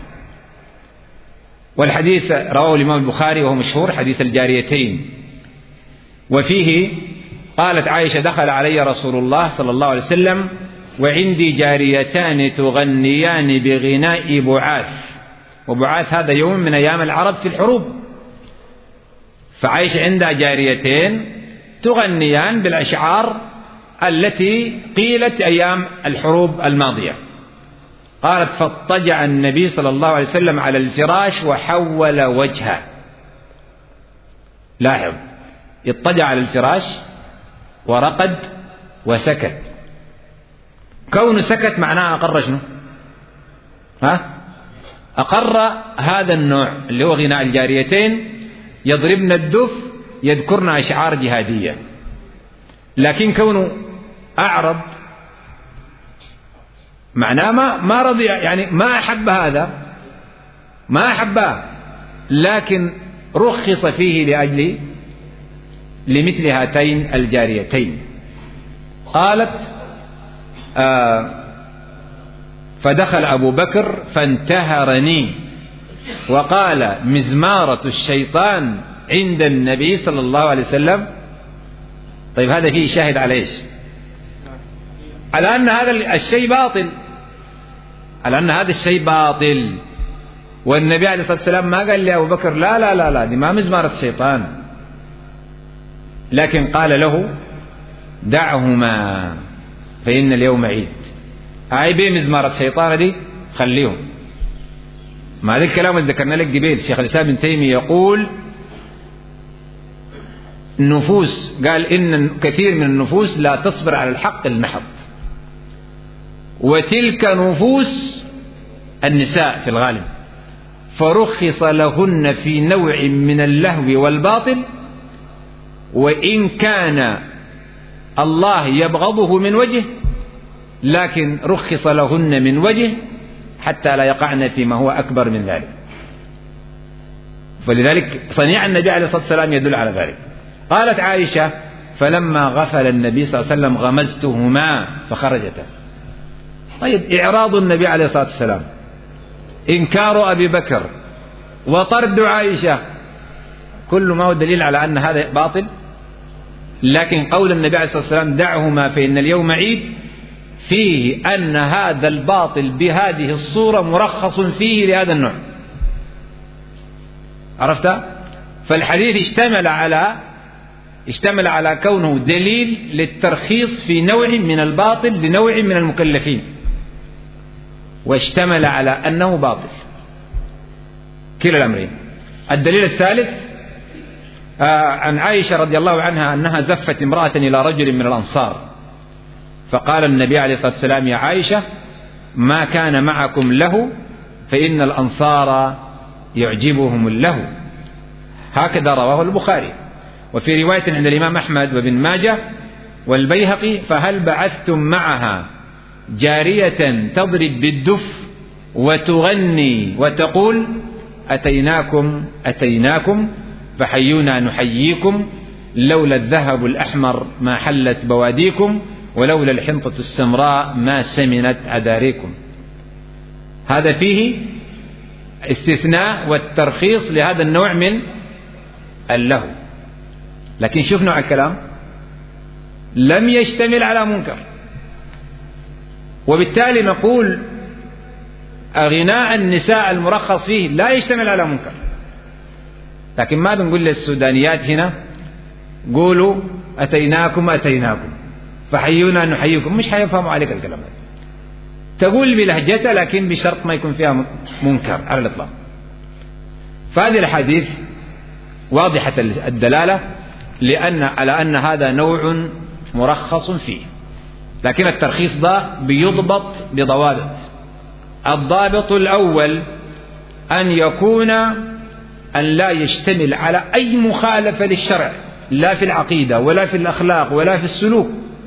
والحديث رواه الإمام البخاري وهو مشهور، حديث الجاريتين، وفيه قالت عائشة: دخل علي رسول الله صلى الله عليه وسلم وعندي جاريتان تغنيان بغناء بعاث. وبعاث هذا يوم من أيام العرب في الحروب، فعائشة عندها جاريتين تغنيان بالأشعار التي قيلت أيام الحروب الماضية. قالت: فاضطجع النبي صلى الله عليه وسلم على الفراش وحول وجهه. لاحظ، اضطجع على الفراش ورقد وسكت. كون سكت معناه أقر شنو؟ ها؟ أقر هذا النوع اللي هو غناء الجاريتين، يضربن الدف، يذكرن أشعار جهادية. لكن كونه أعرض معناه ما ما رضي، يعني ما أحب هذا، ما أحبه، لكن رخص فيه لأجل لمثل هاتين الجاريتين. قالت: آه فدخل أبو بكر فانتهرني وقال: مزمارة الشيطان عند النبي صلى الله عليه وسلم. طيب هذا فيه شاهد على إيش؟ على أن هذا الشيء باطل، على أن هذا الشيء باطل. والنبي عليه الصلاة والسلام ما قال لأبو بكر: لا لا لا لا دي ما مزمارة الشيطان، لكن قال له: دعهما فإن اليوم عيد. هاي بيه مزمارة الشيطان دي خليهم. ما هذا الكلام اللي ذكرنا لك قبل، شيخ الإسلام ابن تيمية يقول: النفوس، قال إن كثير من النفوس لا تصبر على الحق المحض، وتلك نفوس النساء في الغالب، فرخص لهن في نوع من اللهو والباطل، وإن كان الله يبغضه من وجه، لكن رخص لهن من وجه حتى لا يقعن فيما هو أكبر من ذلك. فلذلك صنيع النبي عليه الصلاة والسلام يدل على ذلك. قالت عائشة: فلما غفل النبي صلى الله عليه وسلم غمزتهما فخرجتا. طيب، إعراض النبي عليه الصلاة والسلام، إنكار أبي بكر، وطرد عائشة، كل ما هو دليل على أن هذا باطل. لكن قول النبي عليه الصلاة والسلام: دعهما فإن اليوم عيد، فيه أن هذا الباطل بهذه الصورة مرخص فيه لهذا النوع. عرفت؟ فالحديث اشتمل على اشتمل على كونه دليل للترخيص في نوع من الباطل لنوع من المكلفين، واشتمل على أنه باطل، كلا الأمرين. الدليل الثالث آه عن عائشة رضي الله عنها أنها زفت امرأة إلى رجل من الأنصار، فقال النبي عليه الصلاة والسلام: يا عائشة ما كان معكم له فإن الأنصار يعجبهم اللهو. هكذا رواه البخاري. وفي رواية عند الإمام أحمد وابن ماجه والبيهقي: فهل بعثتم معها جارية تضرب بالدف وتغني وتقول أتيناكم أتيناكم فحيونا نحييكم، لولا الذهب الأحمر ما حلت بواديكم، ولولا الحنطة السمراء ما سمنت أداريكم. هذا فيه استثناء والترخيص لهذا النوع من اللهو. لكن شوف نوع الكلام، لم يشتمل على منكر، وبالتالي نقول غناء النساء المرخص فيه لا يشتمل على منكر. لكن ما بنقول للسودانيات هنا قولوا أتيناكم أتيناكم فحيونا نحييكم، مش حيفهموا عليك الكلام هذا. تقول بلهجتها لكن بشرط ما يكون فيها منكر على الإطلاق. فهذه الحديث واضحة الدلالة لأن على أن هذا نوع مرخص فيه، لكن الترخيص ده بيضبط بضوابط. الضابط الأول أن يكون أن لا يشتمل على أي مخالفة للشرع، لا في العقيدة ولا في الأخلاق ولا في السلوك.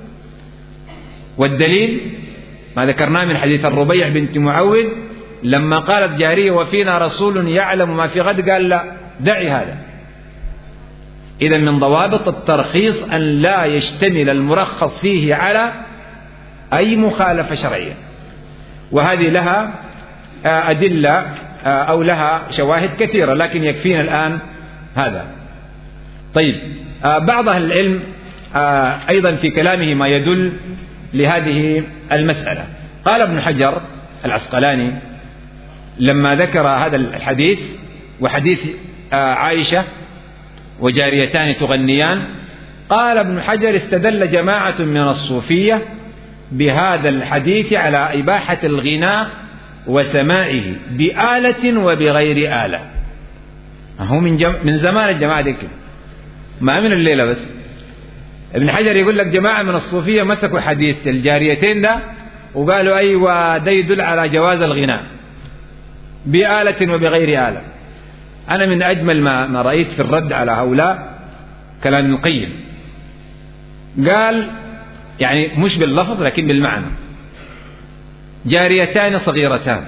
والدليل ما ذكرناه من حديث الربيع بنت معوذ لما قالت جارية وفينا رسول يعلم ما في غد، قال لا دعي هذا. إذا من ضوابط الترخيص أن لا يشتمل المرخص فيه على أي مخالفة شرعية، وهذه لها أدلة أو لها شواهد كثيرة، لكن يكفينا الآن هذا. طيب، بعض أهل العلم أيضا في كلامه ما يدل لهذه المسألة. قال ابن حجر العسقلاني لما ذكر هذا الحديث وحديث عائشة وجاريتان تغنيان، قال ابن حجر استدل جماعة من الصوفية بهذا الحديث على إباحة الغناء وسماعه بآلة وبغير آلة. هو من, جم... من زمان الجماعة دي كده، ما من الليلة بس. ابن حجر يقول لك جماعة من الصوفية مسكوا حديث الجاريتين ده وقالوا أيوة ده يدل على جواز الغناء بآلة وبغير آلة. أنا من أجمل ما, ما رأيت في الرد على هؤلاء كلام ابن القيم، قال يعني مش باللفظ لكن بالمعنى: جاريتان صغيرتان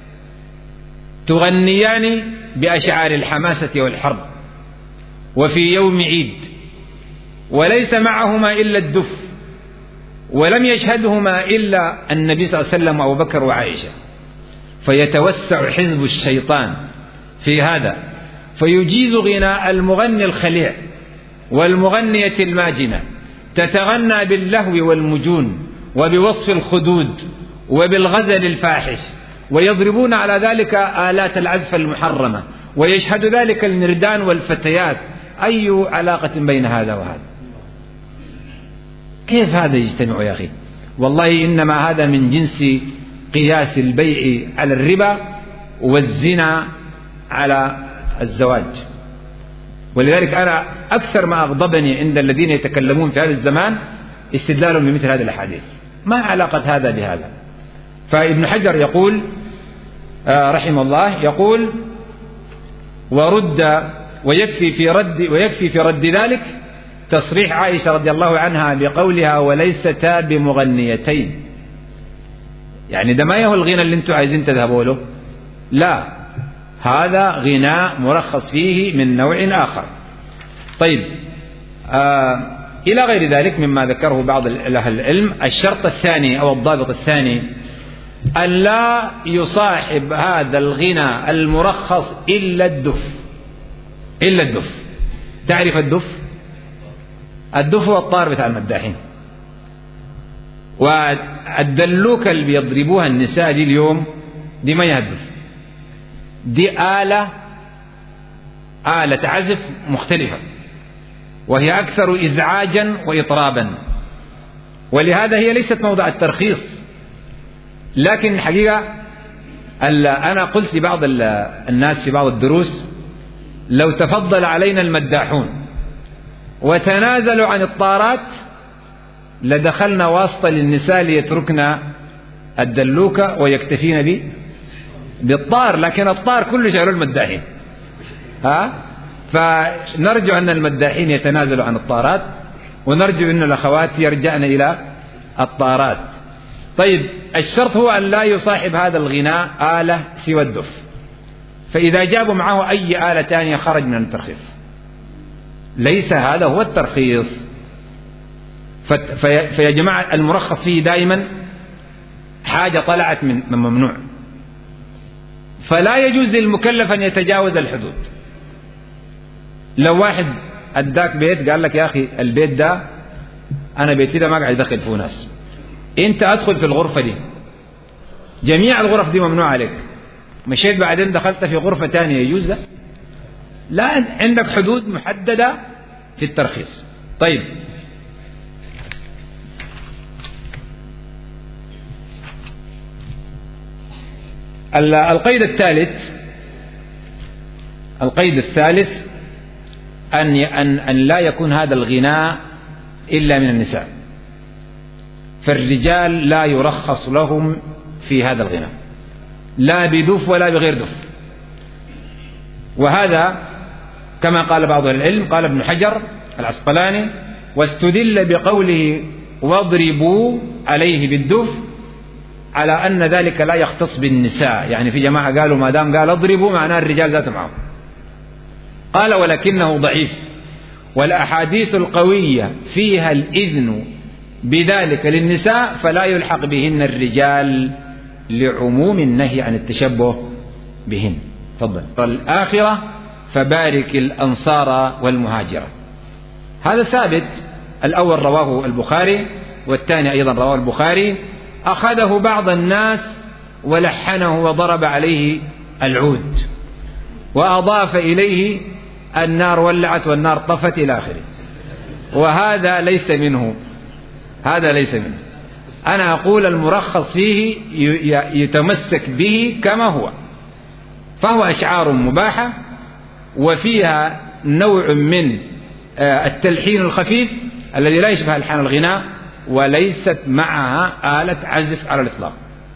تغنيان بأشعار الحماسة والحرب وفي يوم عيد، وليس معهما إلا الدف، ولم يشهدهما إلا النبي صلى الله عليه وسلم وأبو بكر وعائشة، فيتوسع حزب الشيطان في هذا فيجيز غناء المغني الخليع والمغنية الماجنة، تتغنى باللهو والمجون وبوصف الخدود وبالغزل الفاحش، ويضربون على ذلك آلات العزف المحرمة، ويشهد ذلك المردان والفتيات. أي علاقة بين هذا وهذا؟ كيف هذا يجتمع يا أخي؟ والله إنما هذا من جنس قياس البيع على الربا والزنا على الزواج. ولذلك أنا أكثر ما أغضبني عند الذين يتكلمون في هذا الزمان استدلالهم بمثل هذه الأحاديث. ما علاقة هذا بهذا؟ فابن حجر يقول رحمه الله يقول: ورد ويكفي في رد ويكفي في رد ذلك تصريح عائشة رضي الله عنها بقولها وليستا بمغنيتين. يعني ده ما هو الغنى اللي انتم عايزين تذهبوا له، لا، هذا غناء مرخص فيه من نوع آخر. طيب، آه إلى غير ذلك مما ذكره بعض أهل العلم. الشرط الثاني أو الضابط الثاني أن لا يصاحب هذا الغنى المرخص إلا الدف. إلا الدف. تعرف الدف؟ الدف هو الطار بتاع المداحين، والدلوكة اللي بيضربوها النساء دي اليوم دي ما يهدف، دي آلة آلة عزف مختلفة وهي أكثر إزعاجا وإطرابا، ولهذا هي ليست موضع الترخيص. لكن الحقيقة أنا قلت لبعض الناس في بعض الدروس: لو تفضل علينا المداحون وتنازلوا عن الطارات لدخلنا واسطة للنساء ليتركنا الدلوكة ويكتفين به بالطار، لكن الطار كله شغلوا المداحين. ها فنرجو أن المداحين يتنازلوا عن الطارات، ونرجو أن الأخوات يرجعن إلى الطارات. طيب، الشرط هو أن لا يصاحب هذا الغناء آلة سوى الدف، فإذا جابوا معه أي آلة تانية خرج من الترخيص. ليس هذا هو الترخيص. فيا جماعة المرخص فيه دائما حاجة طلعت من ممنوع، فلا يجوز للمكلف أن يتجاوز الحدود. لو واحد أداك بيت قال لك: يا أخي البيت ده أنا بيتي ده ما قاعد يدخل فيه ناس، أنت أدخل في الغرفة دي، جميع الغرف دي ممنوع عليك، مشيت بعدين دخلت في غرفة تانية، يجوز ده؟ لا، عندك حدود محددة في الترخيص. طيب، القيد الثالث القيد الثالث أن أن أن لا يكون هذا الغناء إلا من النساء، فالرجال لا يرخص لهم في هذا الغناء، لا بدف ولا بغير دف. وهذا كما قال بعض العلم، قال ابن حجر العسقلاني: واستدل بقوله واضربوا عليه بالدف على أن ذلك لا يختص بالنساء، يعني في جماعة قالوا ما دام قال اضربوا معناه الرجال ذات معهم. قال: ولكنه ضعيف، والأحاديث القوية فيها الإذن بذلك للنساء فلا يلحق بهن الرجال لعموم النهي عن التشبه بهن. تفضل. الآخرة فبارك الأنصار والمهاجرة. هذا ثابت. الأول رواه البخاري، والثاني أيضا رواه البخاري. أخذه بعض الناس ولحنه وضرب عليه العود، وأضاف إليه النار ولعت والنار طفت إلى آخره، وهذا ليس منه، هذا ليس منه. أنا أقول المرخص فيه يتمسك به كما هو، فهو أشعار مباحة وفيها نوع من التلحين الخفيف الذي لا يشبه ألحان الغناء، وليست معها آلة عزف على الإطلاق.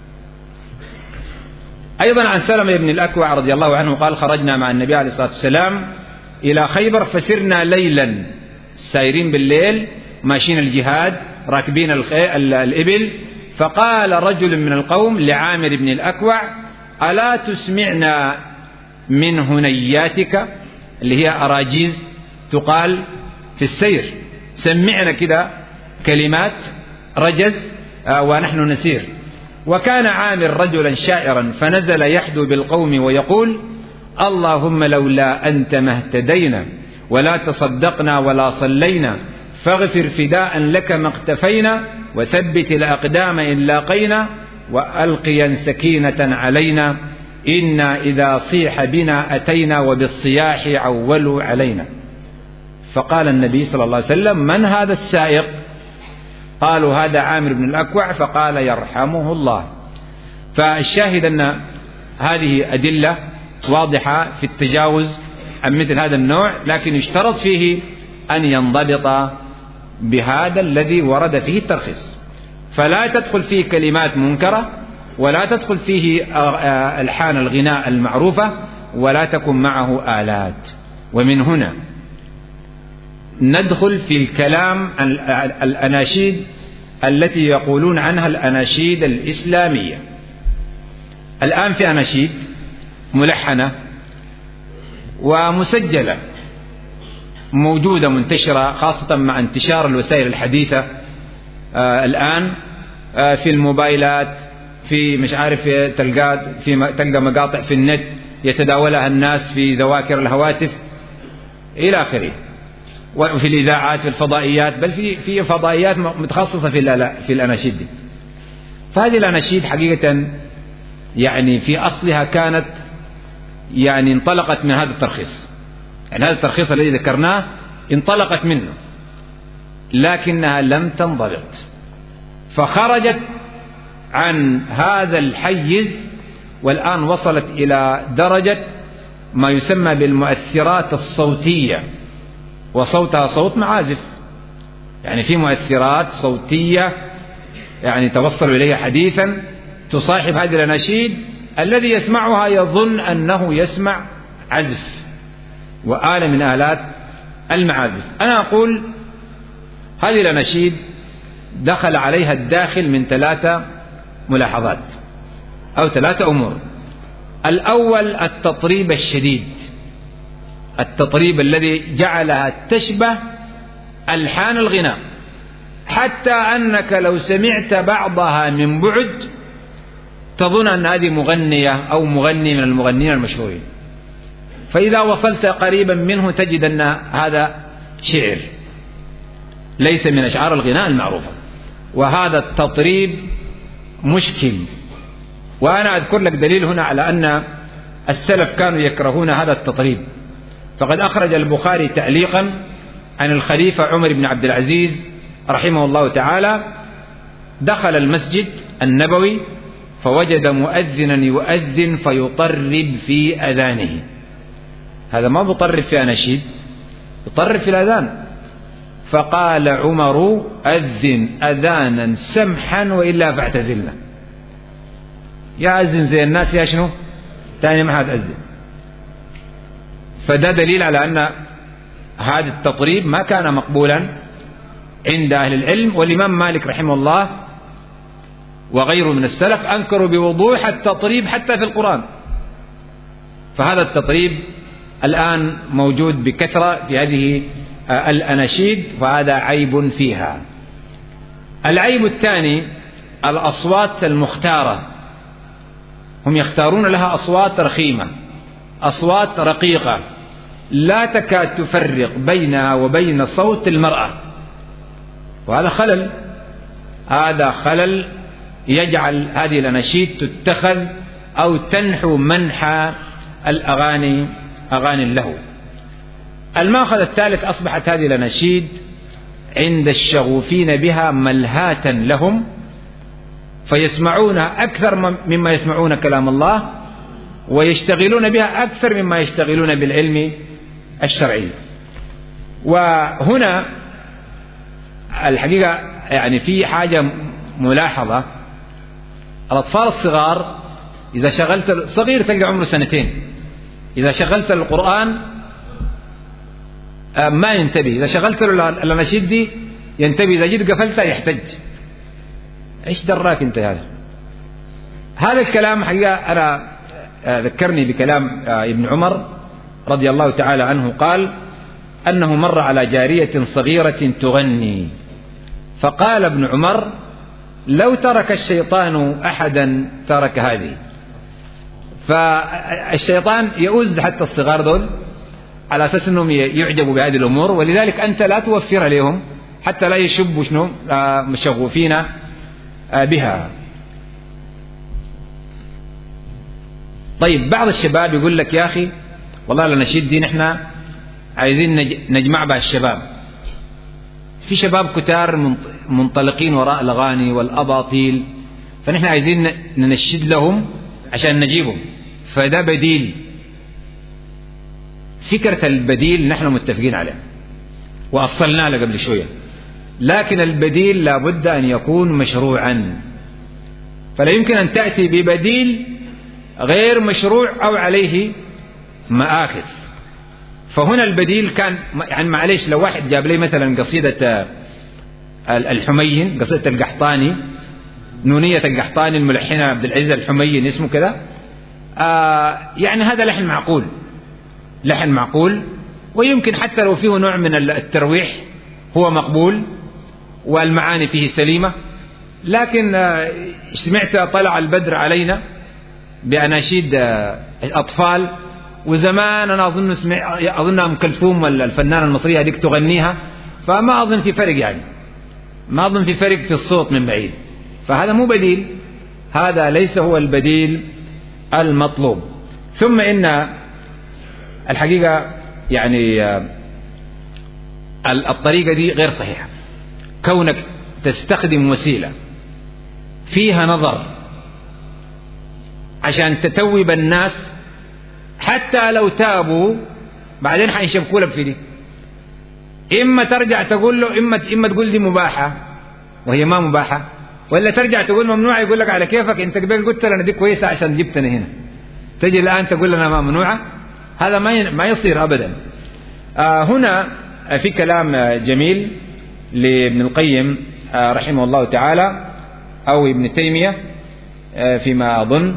أيضا عن سلمة بن الأكوع رضي الله عنه قال: خرجنا مع النبي عليه الصلاة والسلام إلى خيبر فسرنا ليلا، سايرين بالليل ماشيين الجهاد راكبين الإبل، فقال رجل من القوم لعامر بن الأكوع: ألا تسمعنا من هنياتك، اللي هي أراجيز تقال في السير، سمعنا كده كلمات رجز ونحن نسير. وكان عامر رجلا شاعرا فنزل يحدو بالقوم ويقول: اللهم لولا أنت ما اهتدينا ولا تصدقنا ولا صلينا، فاغفر فداء لك ما اقتفينا، وثبت الأقدام إن لاقينا، وألقيا سكينة علينا، إنا إذا صيح بنا أتينا وبالصياح عولوا علينا. فقال النبي صلى الله عليه وسلم: من هذا السائق؟ قالوا: هذا عامر بن الأكوع. فقال: يرحمه الله. فالشاهد أن هذه أدلة واضحة في التجاوز عن مثل هذا النوع، لكن يشترط فيه أن ينضبط بهذا الذي ورد فيه الترخيص، فلا تدخل فيه كلمات منكرة، ولا تدخل فيه ألحان الغناء المعروفة، ولا تكن معه آلات. ومن هنا ندخل في الكلام عن الأناشيد التي يقولون عنها الأناشيد الإسلامية. الآن في أناشيد ملحنة ومسجلة موجودة منتشرة، خاصة مع انتشار الوسائل الحديثة آه الآن آه في الموبايلات، في مش عارف تلقى في تلقى مقاطع في النت يتداولها الناس في ذواكر الهواتف إلى آخره، وفي الإذاعات في الفضائيات، بل في في فضائيات متخصصة في في الأناشيد دي. فهذه الأناشيد حقيقة يعني في أصلها كانت يعني انطلقت من هذا الترخيص، يعني هذا الترخيص الذي ذكرناه انطلقت منه لكنها لم تنضبط، فخرجت عن هذا الحيز والآن وصلت إلى درجة ما يسمى بالمؤثرات الصوتية، وصوتها صوت معازف. يعني في مؤثرات صوتية يعني توصل إليها حديثا تصاحب هذه الأناشيد، الذي يسمعها يظن أنه يسمع عزف وآلة من آلات المعازف. أنا أقول هذه الأناشيد دخل عليها الداخل من ثلاثة ملاحظات أو ثلاثة أمور. الأول التطريب الشديد، التطريب الذي جعلها تشبه ألحان الغناء، حتى أنك لو سمعت بعضها من بعد تظن أن هذه مغنية أو مغني من المغنيين المشهورين، فإذا وصلت قريبا منه تجد أن هذا شعر ليس من أشعار الغناء المعروفة. وهذا التطريب مشكل، وأنا أذكر لك دليل هنا على أن السلف كانوا يكرهون هذا التطريب. فقد أخرج البخاري تعليقا عن الخليفة عمر بن عبد العزيز رحمه الله تعالى، دخل المسجد النبوي فوجد مؤذنا يؤذن فيطرب في أذانه. هذا ما بيطرب في أناشيد، يطرب في الأذان. فقال عمر: أذن أذانا سمحا وإلا فاعتزلنا. يا أذن زي الناس يا شنو تاني ما هتأذن. فده دليل على أن هذا التطريب ما كان مقبولا عند أهل العلم. والإمام مالك رحمه الله وغيره من السلف أنكروا بوضوح التطريب حتى في القرآن. فهذا التطريب الآن موجود بكثرة في هذه الأناشيد، وهذا عيب فيها. العيب الثاني الأصوات المختارة، هم يختارون لها أصوات رخيمة، أصوات رقيقة لا تكاد تفرق بينها وبين صوت المرأة، وهذا خلل. هذا خلل يجعل هذه الأناشيد تتخذ أو تنحو منحى الأغاني أغاني اللهو. المأخذ الثالث: أصبحت هذه الأناشيد عند الشغوفين بها ملهاة لهم، فيسمعونها أكثر مما يسمعون كلام الله، ويشتغلون بها أكثر مما يشتغلون بالعلم الشرعي. وهنا الحقيقة يعني في حاجة ملاحظة: الأطفال الصغار إذا شغلت صغير تلقى عمره سنتين، إذا شغلت القرآن ما ينتبه، إذا شغلت الأناشيد دي ينتبه، إذا جيت قفلتها يحتج. إيش دراك أنت هذا؟ هذا الكلام حقيقة أنا ذكرني بكلام ابن عمر رضي الله تعالى عنه، قال أنه مر على جارية صغيرة تغني، فقال ابن عمر: لو ترك الشيطان أحدا ترك هذه. فالشيطان يؤز حتى الصغار دول على أساس أنهم يعجبوا بهذه الأمور، ولذلك أنت لا توفرها لهم حتى لا يشبوا شنو مشغوفين بها. طيب بعض الشباب يقول لك: يا أخي والله الأناشيد دي نحن عايزين نجمع بها الشباب. في شباب كتار منطلقين وراء الأغاني والأباطيل، فنحن عايزين ننشد لهم عشان نجيبهم، فده بديل. فكرة البديل نحن متفقين عليه وأصلنا له قبل شوية، لكن البديل لابد أن يكون مشروعا، فلا يمكن أن تأتي ببديل غير مشروع أو عليه مآخذ. فهنا البديل كان يعني معليش، لو واحد جاب لي مثلا قصيدة الحميين، قصيدة القحطاني، نونية القحطاني الملحنة عبد العزيز الحميين اسمه كذا، آه يعني هذا لحن معقول، لحن معقول، ويمكن حتى لو فيه نوع من الترويح هو مقبول والمعاني فيه سليمة. لكن آه سمعت طلع البدر علينا بأناشيد آه أطفال، وزمان أنا أظن سمع أظن أم كلثوم الفنانة المصرية هذيك تغنيها، فما أظن في فرق، يعني ما أظن في فرق في الصوت من بعيد. فهذا مو بديل، هذا ليس هو البديل المطلوب. ثم إن الحقيقة يعني الطريقة دي غير صحيحة. كونك تستخدم وسيلة فيها نظر عشان تتوب الناس، حتى لو تابوا بعدين حيشبكوا لك في دي. إما ترجع تقول له إما إما تقول دي مباحة وهي ما مباحة، ولا ترجع تقول ممنوعة يقول لك على كيفك، أنت قبل قلت لنا دي كويسة عشان جبتني هنا، تجي الآن تقول لنا ما ممنوعة. هذا ما ما يصير أبدا. آه هنا في كلام جميل لابن القيم آه رحمه الله تعالى أو ابن تيمية آه فيما أظن.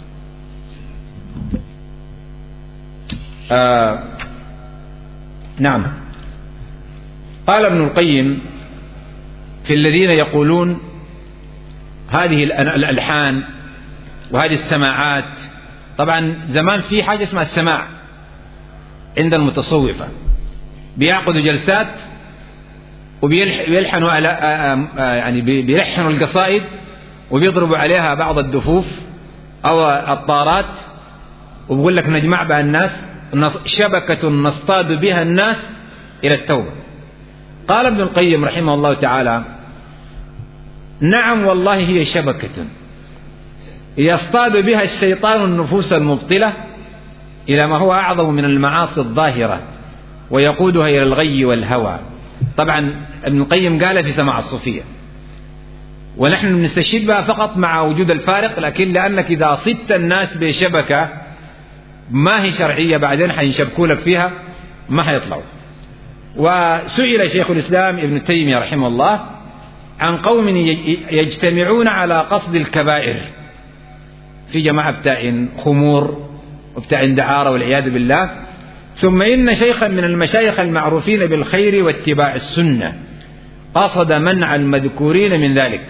آه نعم، قال ابن القيم في الذين يقولون هذه الألحان وهذه السماعات. طبعا زمان في حاجة اسمها السماع عند المتصوفة، بيعقدوا جلسات وبيلحنوا على يعني بيلحنوا القصائد وبيضربوا عليها بعض الدفوف أو الطارات، وبقول لك نجمع بها الناس، شبكة نصطاد بها الناس إلى التوبة. قال ابن القيم رحمه الله تعالى: نعم والله هي شبكة يصطاد بها الشيطان النفوس المبطلة إلى ما هو أعظم من المعاصي الظاهرة ويقودها إلى الغي والهوى. طبعا ابن القيم قال في سماع الصوفية، ونحن نستشهد بها فقط مع وجود الفارق، لكن لأنك إذا صدت الناس بشبكة ما هي شرعية بعدين حينشبكوا لك فيها ما حيطلعوا. وسئل شيخ الإسلام ابن تيمية رحمه الله عن قوم يجتمعون على قصد الكبائر، في جماعة بتاع خمور وبتاع دعارة والعياذ بالله، ثم إن شيخا من المشايخ المعروفين بالخير واتباع السنة قصد منع المذكورين من ذلك،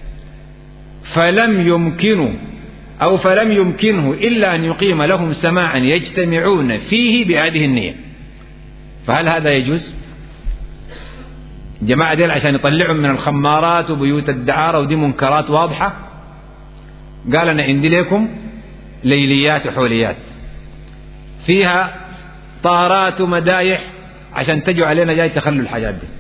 فلم يمكنوا أو فلم يمكنه إلا أن يقيم لهم سماعا يجتمعون فيه بهذه النية. فهل هذا يجوز؟ جماعة ديل عشان يطلعهم من الخمارات وبيوت الدعارة ودي منكرات واضحة، قال أنا عندي لكم ليليات وحوليات فيها طارات ومدايح عشان تجوا علينا جاي تخلوا الحاجات دي.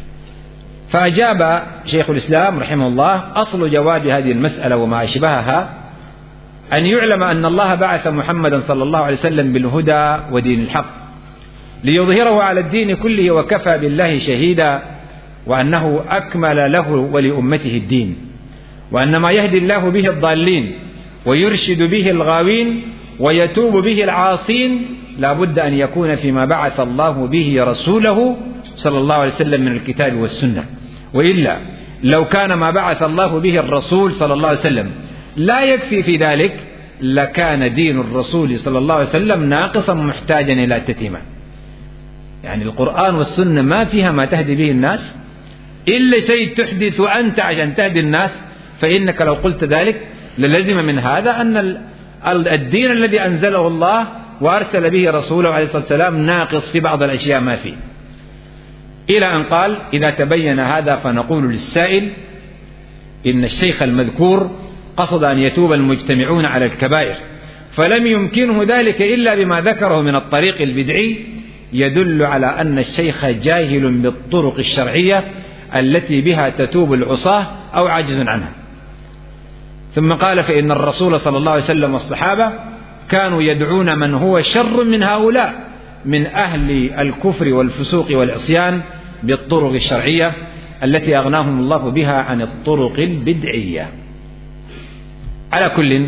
فأجاب شيخ الإسلام رحمه الله: أصل جواب هذه المسألة وما أشبهها أن يعلم أن الله بعث محمدا صلى الله عليه وسلم بالهدى ودين الحق ليظهره على الدين كله وكفى بالله شهيدا، وأنه أكمل له ولأمته الدين، وأن ما يهدي الله به الضالين ويرشد به الغاوين ويتوب به العاصين لا بد أن يكون فيما بعث الله به رسوله صلى الله عليه وسلم من الكتاب والسنة، وإلا لو كان ما بعث الله به الرسول صلى الله عليه وسلم لا يكفي في ذلك لكان دين الرسول صلى الله عليه وسلم ناقصا محتاجا إلى تتمة. يعني القرآن والسنة ما فيها ما تهدي به الناس إلا شيء تحدث أنت عشان تهدي الناس، فإنك لو قلت ذلك للزم من هذا أن الدين الذي أنزله الله وأرسل به رسوله عليه الصلاة والسلام ناقص في بعض الأشياء ما فيه. إلى أن قال: إذا تبين هذا فنقول للسائل إن الشيخ المذكور قصد أن يتوب المجتمعون على الكبائر فلم يمكنه ذلك إلا بما ذكره من الطريق البدعي، يدل على أن الشيخ جاهل بالطرق الشرعية التي بها تتوب العصاة أو عاجز عنها. ثم قال: فإن الرسول صلى الله عليه وسلم والصحابة كانوا يدعون من هو شر من هؤلاء من أهل الكفر والفسوق والعصيان بالطرق الشرعية التي أغناهم الله بها عن الطرق البدعية. على كل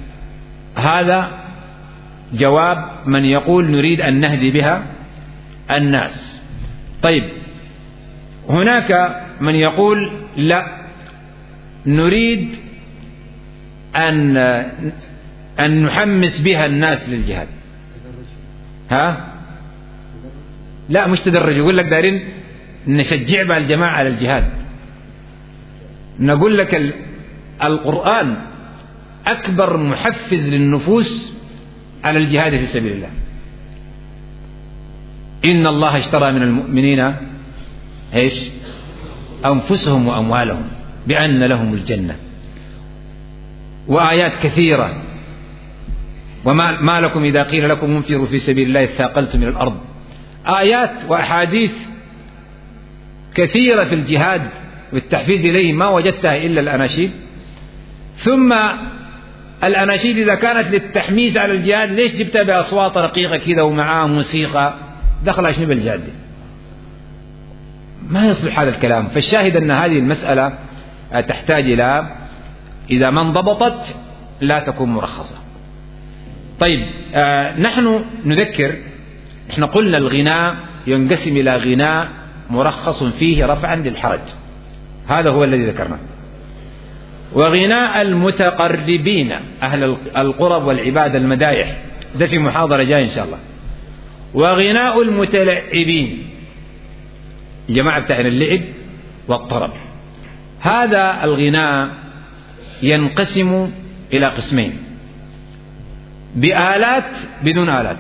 هذا جواب من يقول نريد أن نهدي بها الناس. طيب، هناك من يقول لا، نريد أن أن نحمس بها الناس للجهاد. ها؟ لا مش تدرج، يقول لك دارين نشجع بها الجماعة على الجهاد. نقول لك القرآن أكبر محفز للنفوس على الجهاد في سبيل الله. إن الله اشترى من المؤمنين إيش؟ أنفسهم وأموالهم بأن لهم الجنة، وآيات كثيرة. وما ما لكم إذا قيل لكم انفروا في سبيل الله اثاقلتم من الأرض، آيات وأحاديث كثيرة في الجهاد والتحفيز إليه ما وجدتها إلا الأناشيد. ثم الأناشيد إذا كانت للتحميس على الجهاد ليش جبتها بأصوات رقيقة كذا ومعها موسيقى؟ دخل شنو بالجهاد؟ ما يصلح هذا الكلام. فالشاهد أن هذه المسألة تحتاج إلى إذا ما انضبطت لا تكون مرخصة. طيب آه نحن نذكر، نحن قلنا الغناء ينقسم إلى غناء مرخص فيه رفعا للحرج، هذا هو الذي ذكرناه، وغناء المتقربين أهل القرب والعبادة المدايح، ده في محاضرة جاي إن شاء الله، وغناء المتلعبين الجماعة بتاعنا اللعب والطرب. هذا الغناء ينقسم إلى قسمين، بآلات بدون آلات،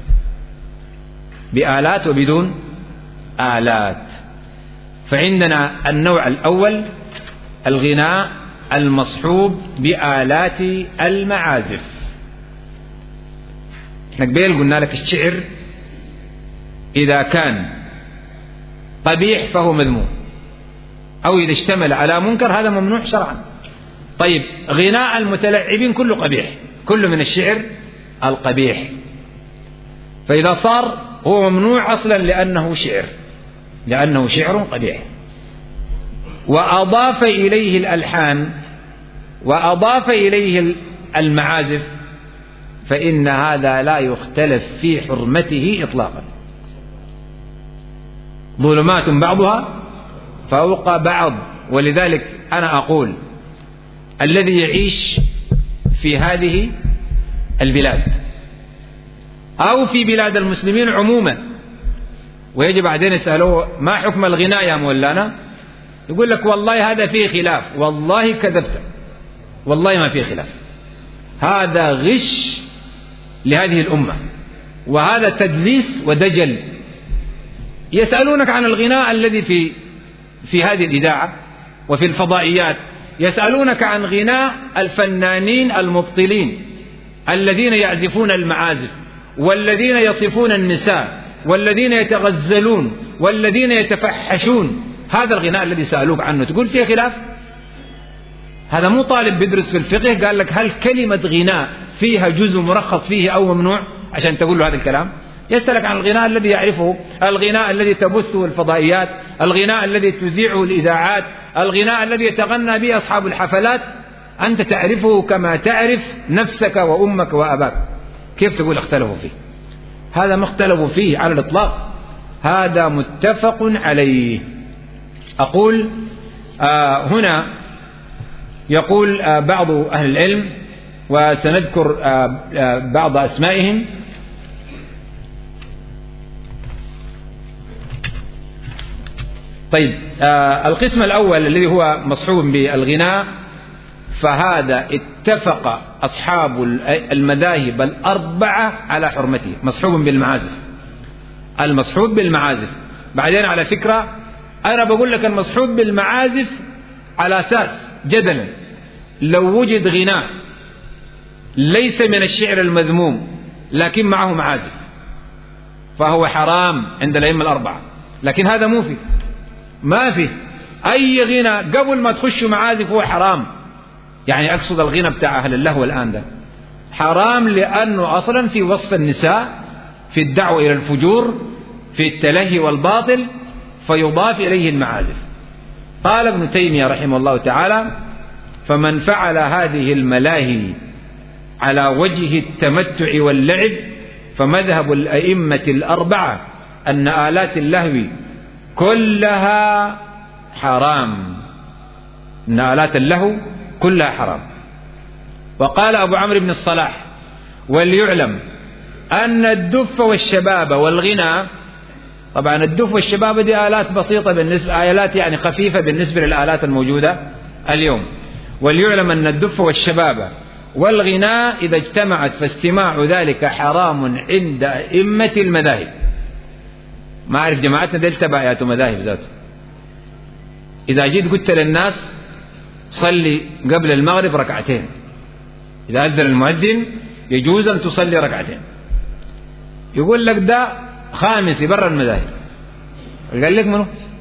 بآلات وبدون آلات. فعندنا النوع الأول الغناء المصحوب بآلات المعازف. احنا قبل قلنا لك الشعر إذا كان قبيح فهو مذموم، أو إذا اشتمل على منكر هذا ممنوع شرعا. طيب غناء المتلعبين كله قبيح، كله من الشعر القبيح، فإذا صار هو ممنوع أصلا لأنه شعر، لأنه شعر قبيح. وأضاف إليه الألحان وأضاف إليه المعازف فإن هذا لا يختلف في حرمته إطلاقا. ظلمات بعضها فوق بعض. ولذلك أنا أقول الذي يعيش في هذه البلاد أو في بلاد المسلمين عموما ويجي بعدين يسألوه ما حكم الغناء يا مولانا، يقول لك والله هذا فيه خلاف. والله كذبت، والله ما فيه خلاف. هذا غش لهذه الأمة، وهذا تدليس ودجل. يسألونك عن الغناء الذي في في هذه الإذاعة وفي الفضائيات، يسألونك عن غناء الفنانين المبطلين الذين يعزفون المعازف، والذين يصفون النساء، والذين يتغزلون، والذين يتفحشون. هذا الغناء الذي سألوك عنه تقول فيه خلاف؟ هذا مو طالب بيدرس في الفقه قال لك هل كلمة غناء فيها جزء مرخص فيه أو ممنوع عشان تقول له هذا الكلام. يسألك عن الغناء الذي يعرفه، الغناء الذي تبثه الفضائيات، الغناء الذي تذيعه الإذاعات، الغناء الذي يتغنى به أصحاب الحفلات، أنت تعرفه كما تعرف نفسك وأمك وأباك، كيف تقول اختلفوا فيه؟ هذا ما اختلفوا فيه على الإطلاق، هذا متفق عليه. أقول آه هنا يقول آه بعض أهل العلم وسنذكر آه آه بعض أسمائهم. طيب آه القسم الأول الذي هو مصحوب بالغناء، فهذا اتفق أصحاب المذاهب الأربعة على حرمته، مصحوب بالمعازف، المصحوب بالمعازف. بعدين على فكرة أنا بقول لك المصحوب بالمعازف على أساس جدلا لو وجد غناء ليس من الشعر المذموم لكن معه معازف فهو حرام عند الأئمة الأربعة، لكن هذا مو فيه، ما فيه أي غنى قبل ما تخش معازف هو حرام. يعني أقصد الغنى بتاع أهل اللهو الآن ده حرام، لأنه أصلا في وصف النساء، في الدعوة إلى الفجور، في التلهي والباطل، فيضاف إليه المعازف. قال ابن تيمية رحمه الله تعالى: فمن فعل هذه الملاهي على وجه التمتع واللعب فمذهب الأئمة الأربعة أن آلات اللهو كلها حرام، أن آلات اللهو كلها حرام. وقال أبو عمرو بن الصلاح: وليعلم أن الدف والشباب والغنى، طبعا الدف والشباب دي آلات بسيطة بالنسبة، آلات يعني خفيفة بالنسبة للآلات الموجودة اليوم. وليعلم أن الدف والشباب والغناء إذا اجتمعت فاستماع ذلك حرام عند أئمة المذاهب. ما أعرف جماعتنا دي تبعيات مذاهب ذاته. إذا جيت قلت للناس صلي قبل المغرب ركعتين، إذا أذن المؤذن يجوز أن تصلي ركعتين، يقول لك ده خامسي برا المذاهب. قال لك منه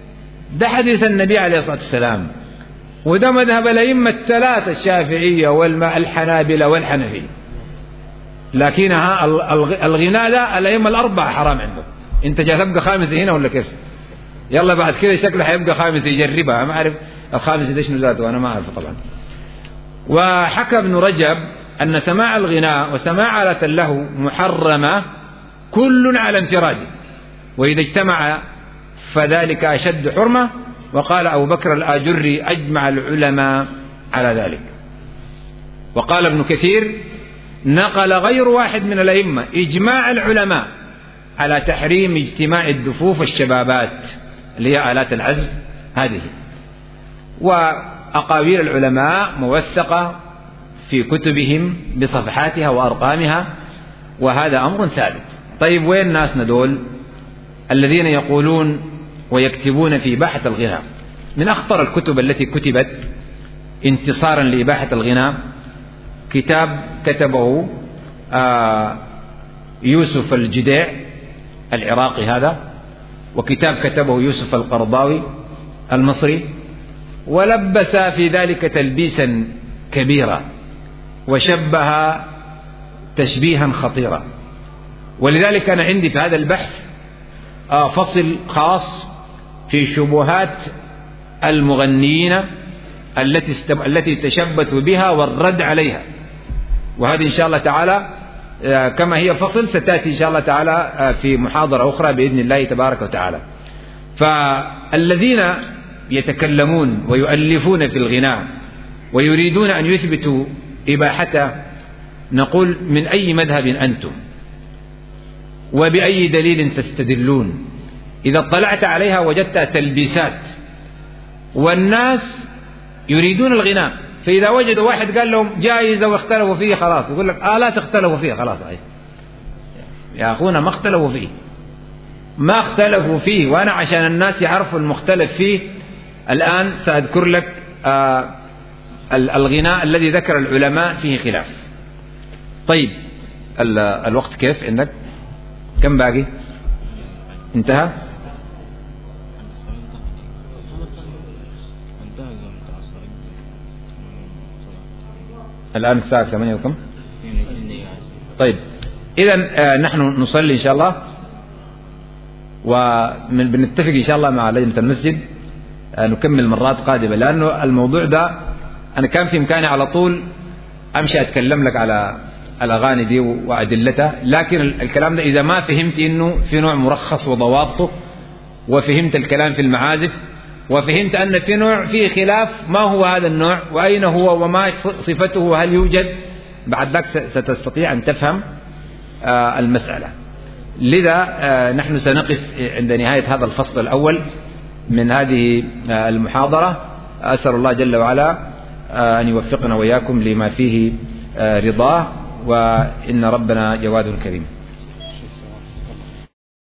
ده حديث النبي عليه الصلاة والسلام، وده مذهب الأئمة الثلاثة الشافعية والحنابلة والحنفية. لكنها الغناء ده الأئمة الأربعة حرام عنده. أنت جاي تبقى خامس هنا ولا كيف؟ يلا بعد كده شكله حيبقى خامس يجربها، ما أعرف الخامس ده شنو ذاته وأنا ما أعرف طبعا. وحكى ابن رجب أن سماع الغناء وسماع آلة له محرمة كل على انفراده، وإذا اجتمع فذلك أشد حرمة. وقال أبو بكر الآجري أجمع العلماء على ذلك. وقال ابن كثير نقل غير واحد من الأئمة إجماع العلماء على تحريم اجتماع الدفوف والشبابات اللي هي آلات العزف هذه. وأقاويل العلماء موثقة في كتبهم بصفحاتها وأرقامها، وهذا أمر ثابت. طيب وين ناسنا دول الذين يقولون ويكتبون في إباحة الغناء؟ من أخطر الكتب التي كتبت انتصارا لإباحة الغناء كتاب كتبه آه يوسف الجديع العراقي هذا، وكتاب كتبه يوسف القرضاوي المصري، ولبس في ذلك تلبيسا كبيرا وشبه تشبيها خطيرا. ولذلك أنا عندي في هذا البحث آه فصل خاص في شبهات المغنيين التي استب... التي تشبثوا بها والرد عليها، وهذه إن شاء الله تعالى كما هي فصل ستأتي إن شاء الله تعالى في محاضرة أخرى بإذن الله تبارك وتعالى. فالذين يتكلمون ويؤلفون في الغناء ويريدون أن يثبتوا إباحته نقول من أي مذهب أنتم وبأي دليل تستدلون؟ إذا اطلعت عليها وجدت تلبيسات، والناس يريدون الغناء، فإذا وجدوا واحد قال لهم جائزة واختلفوا فيه خلاص يقول لك آه لا تختلفوا فيه خلاص. أي يا أخونا ما اختلفوا فيه، ما اختلفوا فيه. وأنا عشان الناس يعرفوا المختلف فيه الآن سأذكر لك آه الغناء الذي ذكر العلماء فيه خلاف. طيب الوقت كيف عندك؟ كم باقي؟ انتهى؟ الآن الساعة ثمانية وكم؟ طيب إذا نحن نصلي إن شاء الله، وبنتفق إن شاء الله مع لجنة المسجد نكمل مرات قادمة، لأنه الموضوع ده أنا كان في إمكاني على طول أمشي أتكلم لك على الأغاني دي وأدلتها، لكن الكلام ده إذا ما فهمت إنه في نوع مرخص وضوابطه، وفهمت الكلام في المعازف، وفهمت أن في نوع فيه خلاف ما هو هذا النوع وأين هو وما صفته وهل يوجد، بعد ذلك ستستطيع أن تفهم المسألة. لذا نحن سنقف عند نهاية هذا الفصل الأول من هذه المحاضرة. أسأل الله جل وعلا أن يوفقنا وإياكم لما فيه رضاه، وإن ربنا جواد كريم.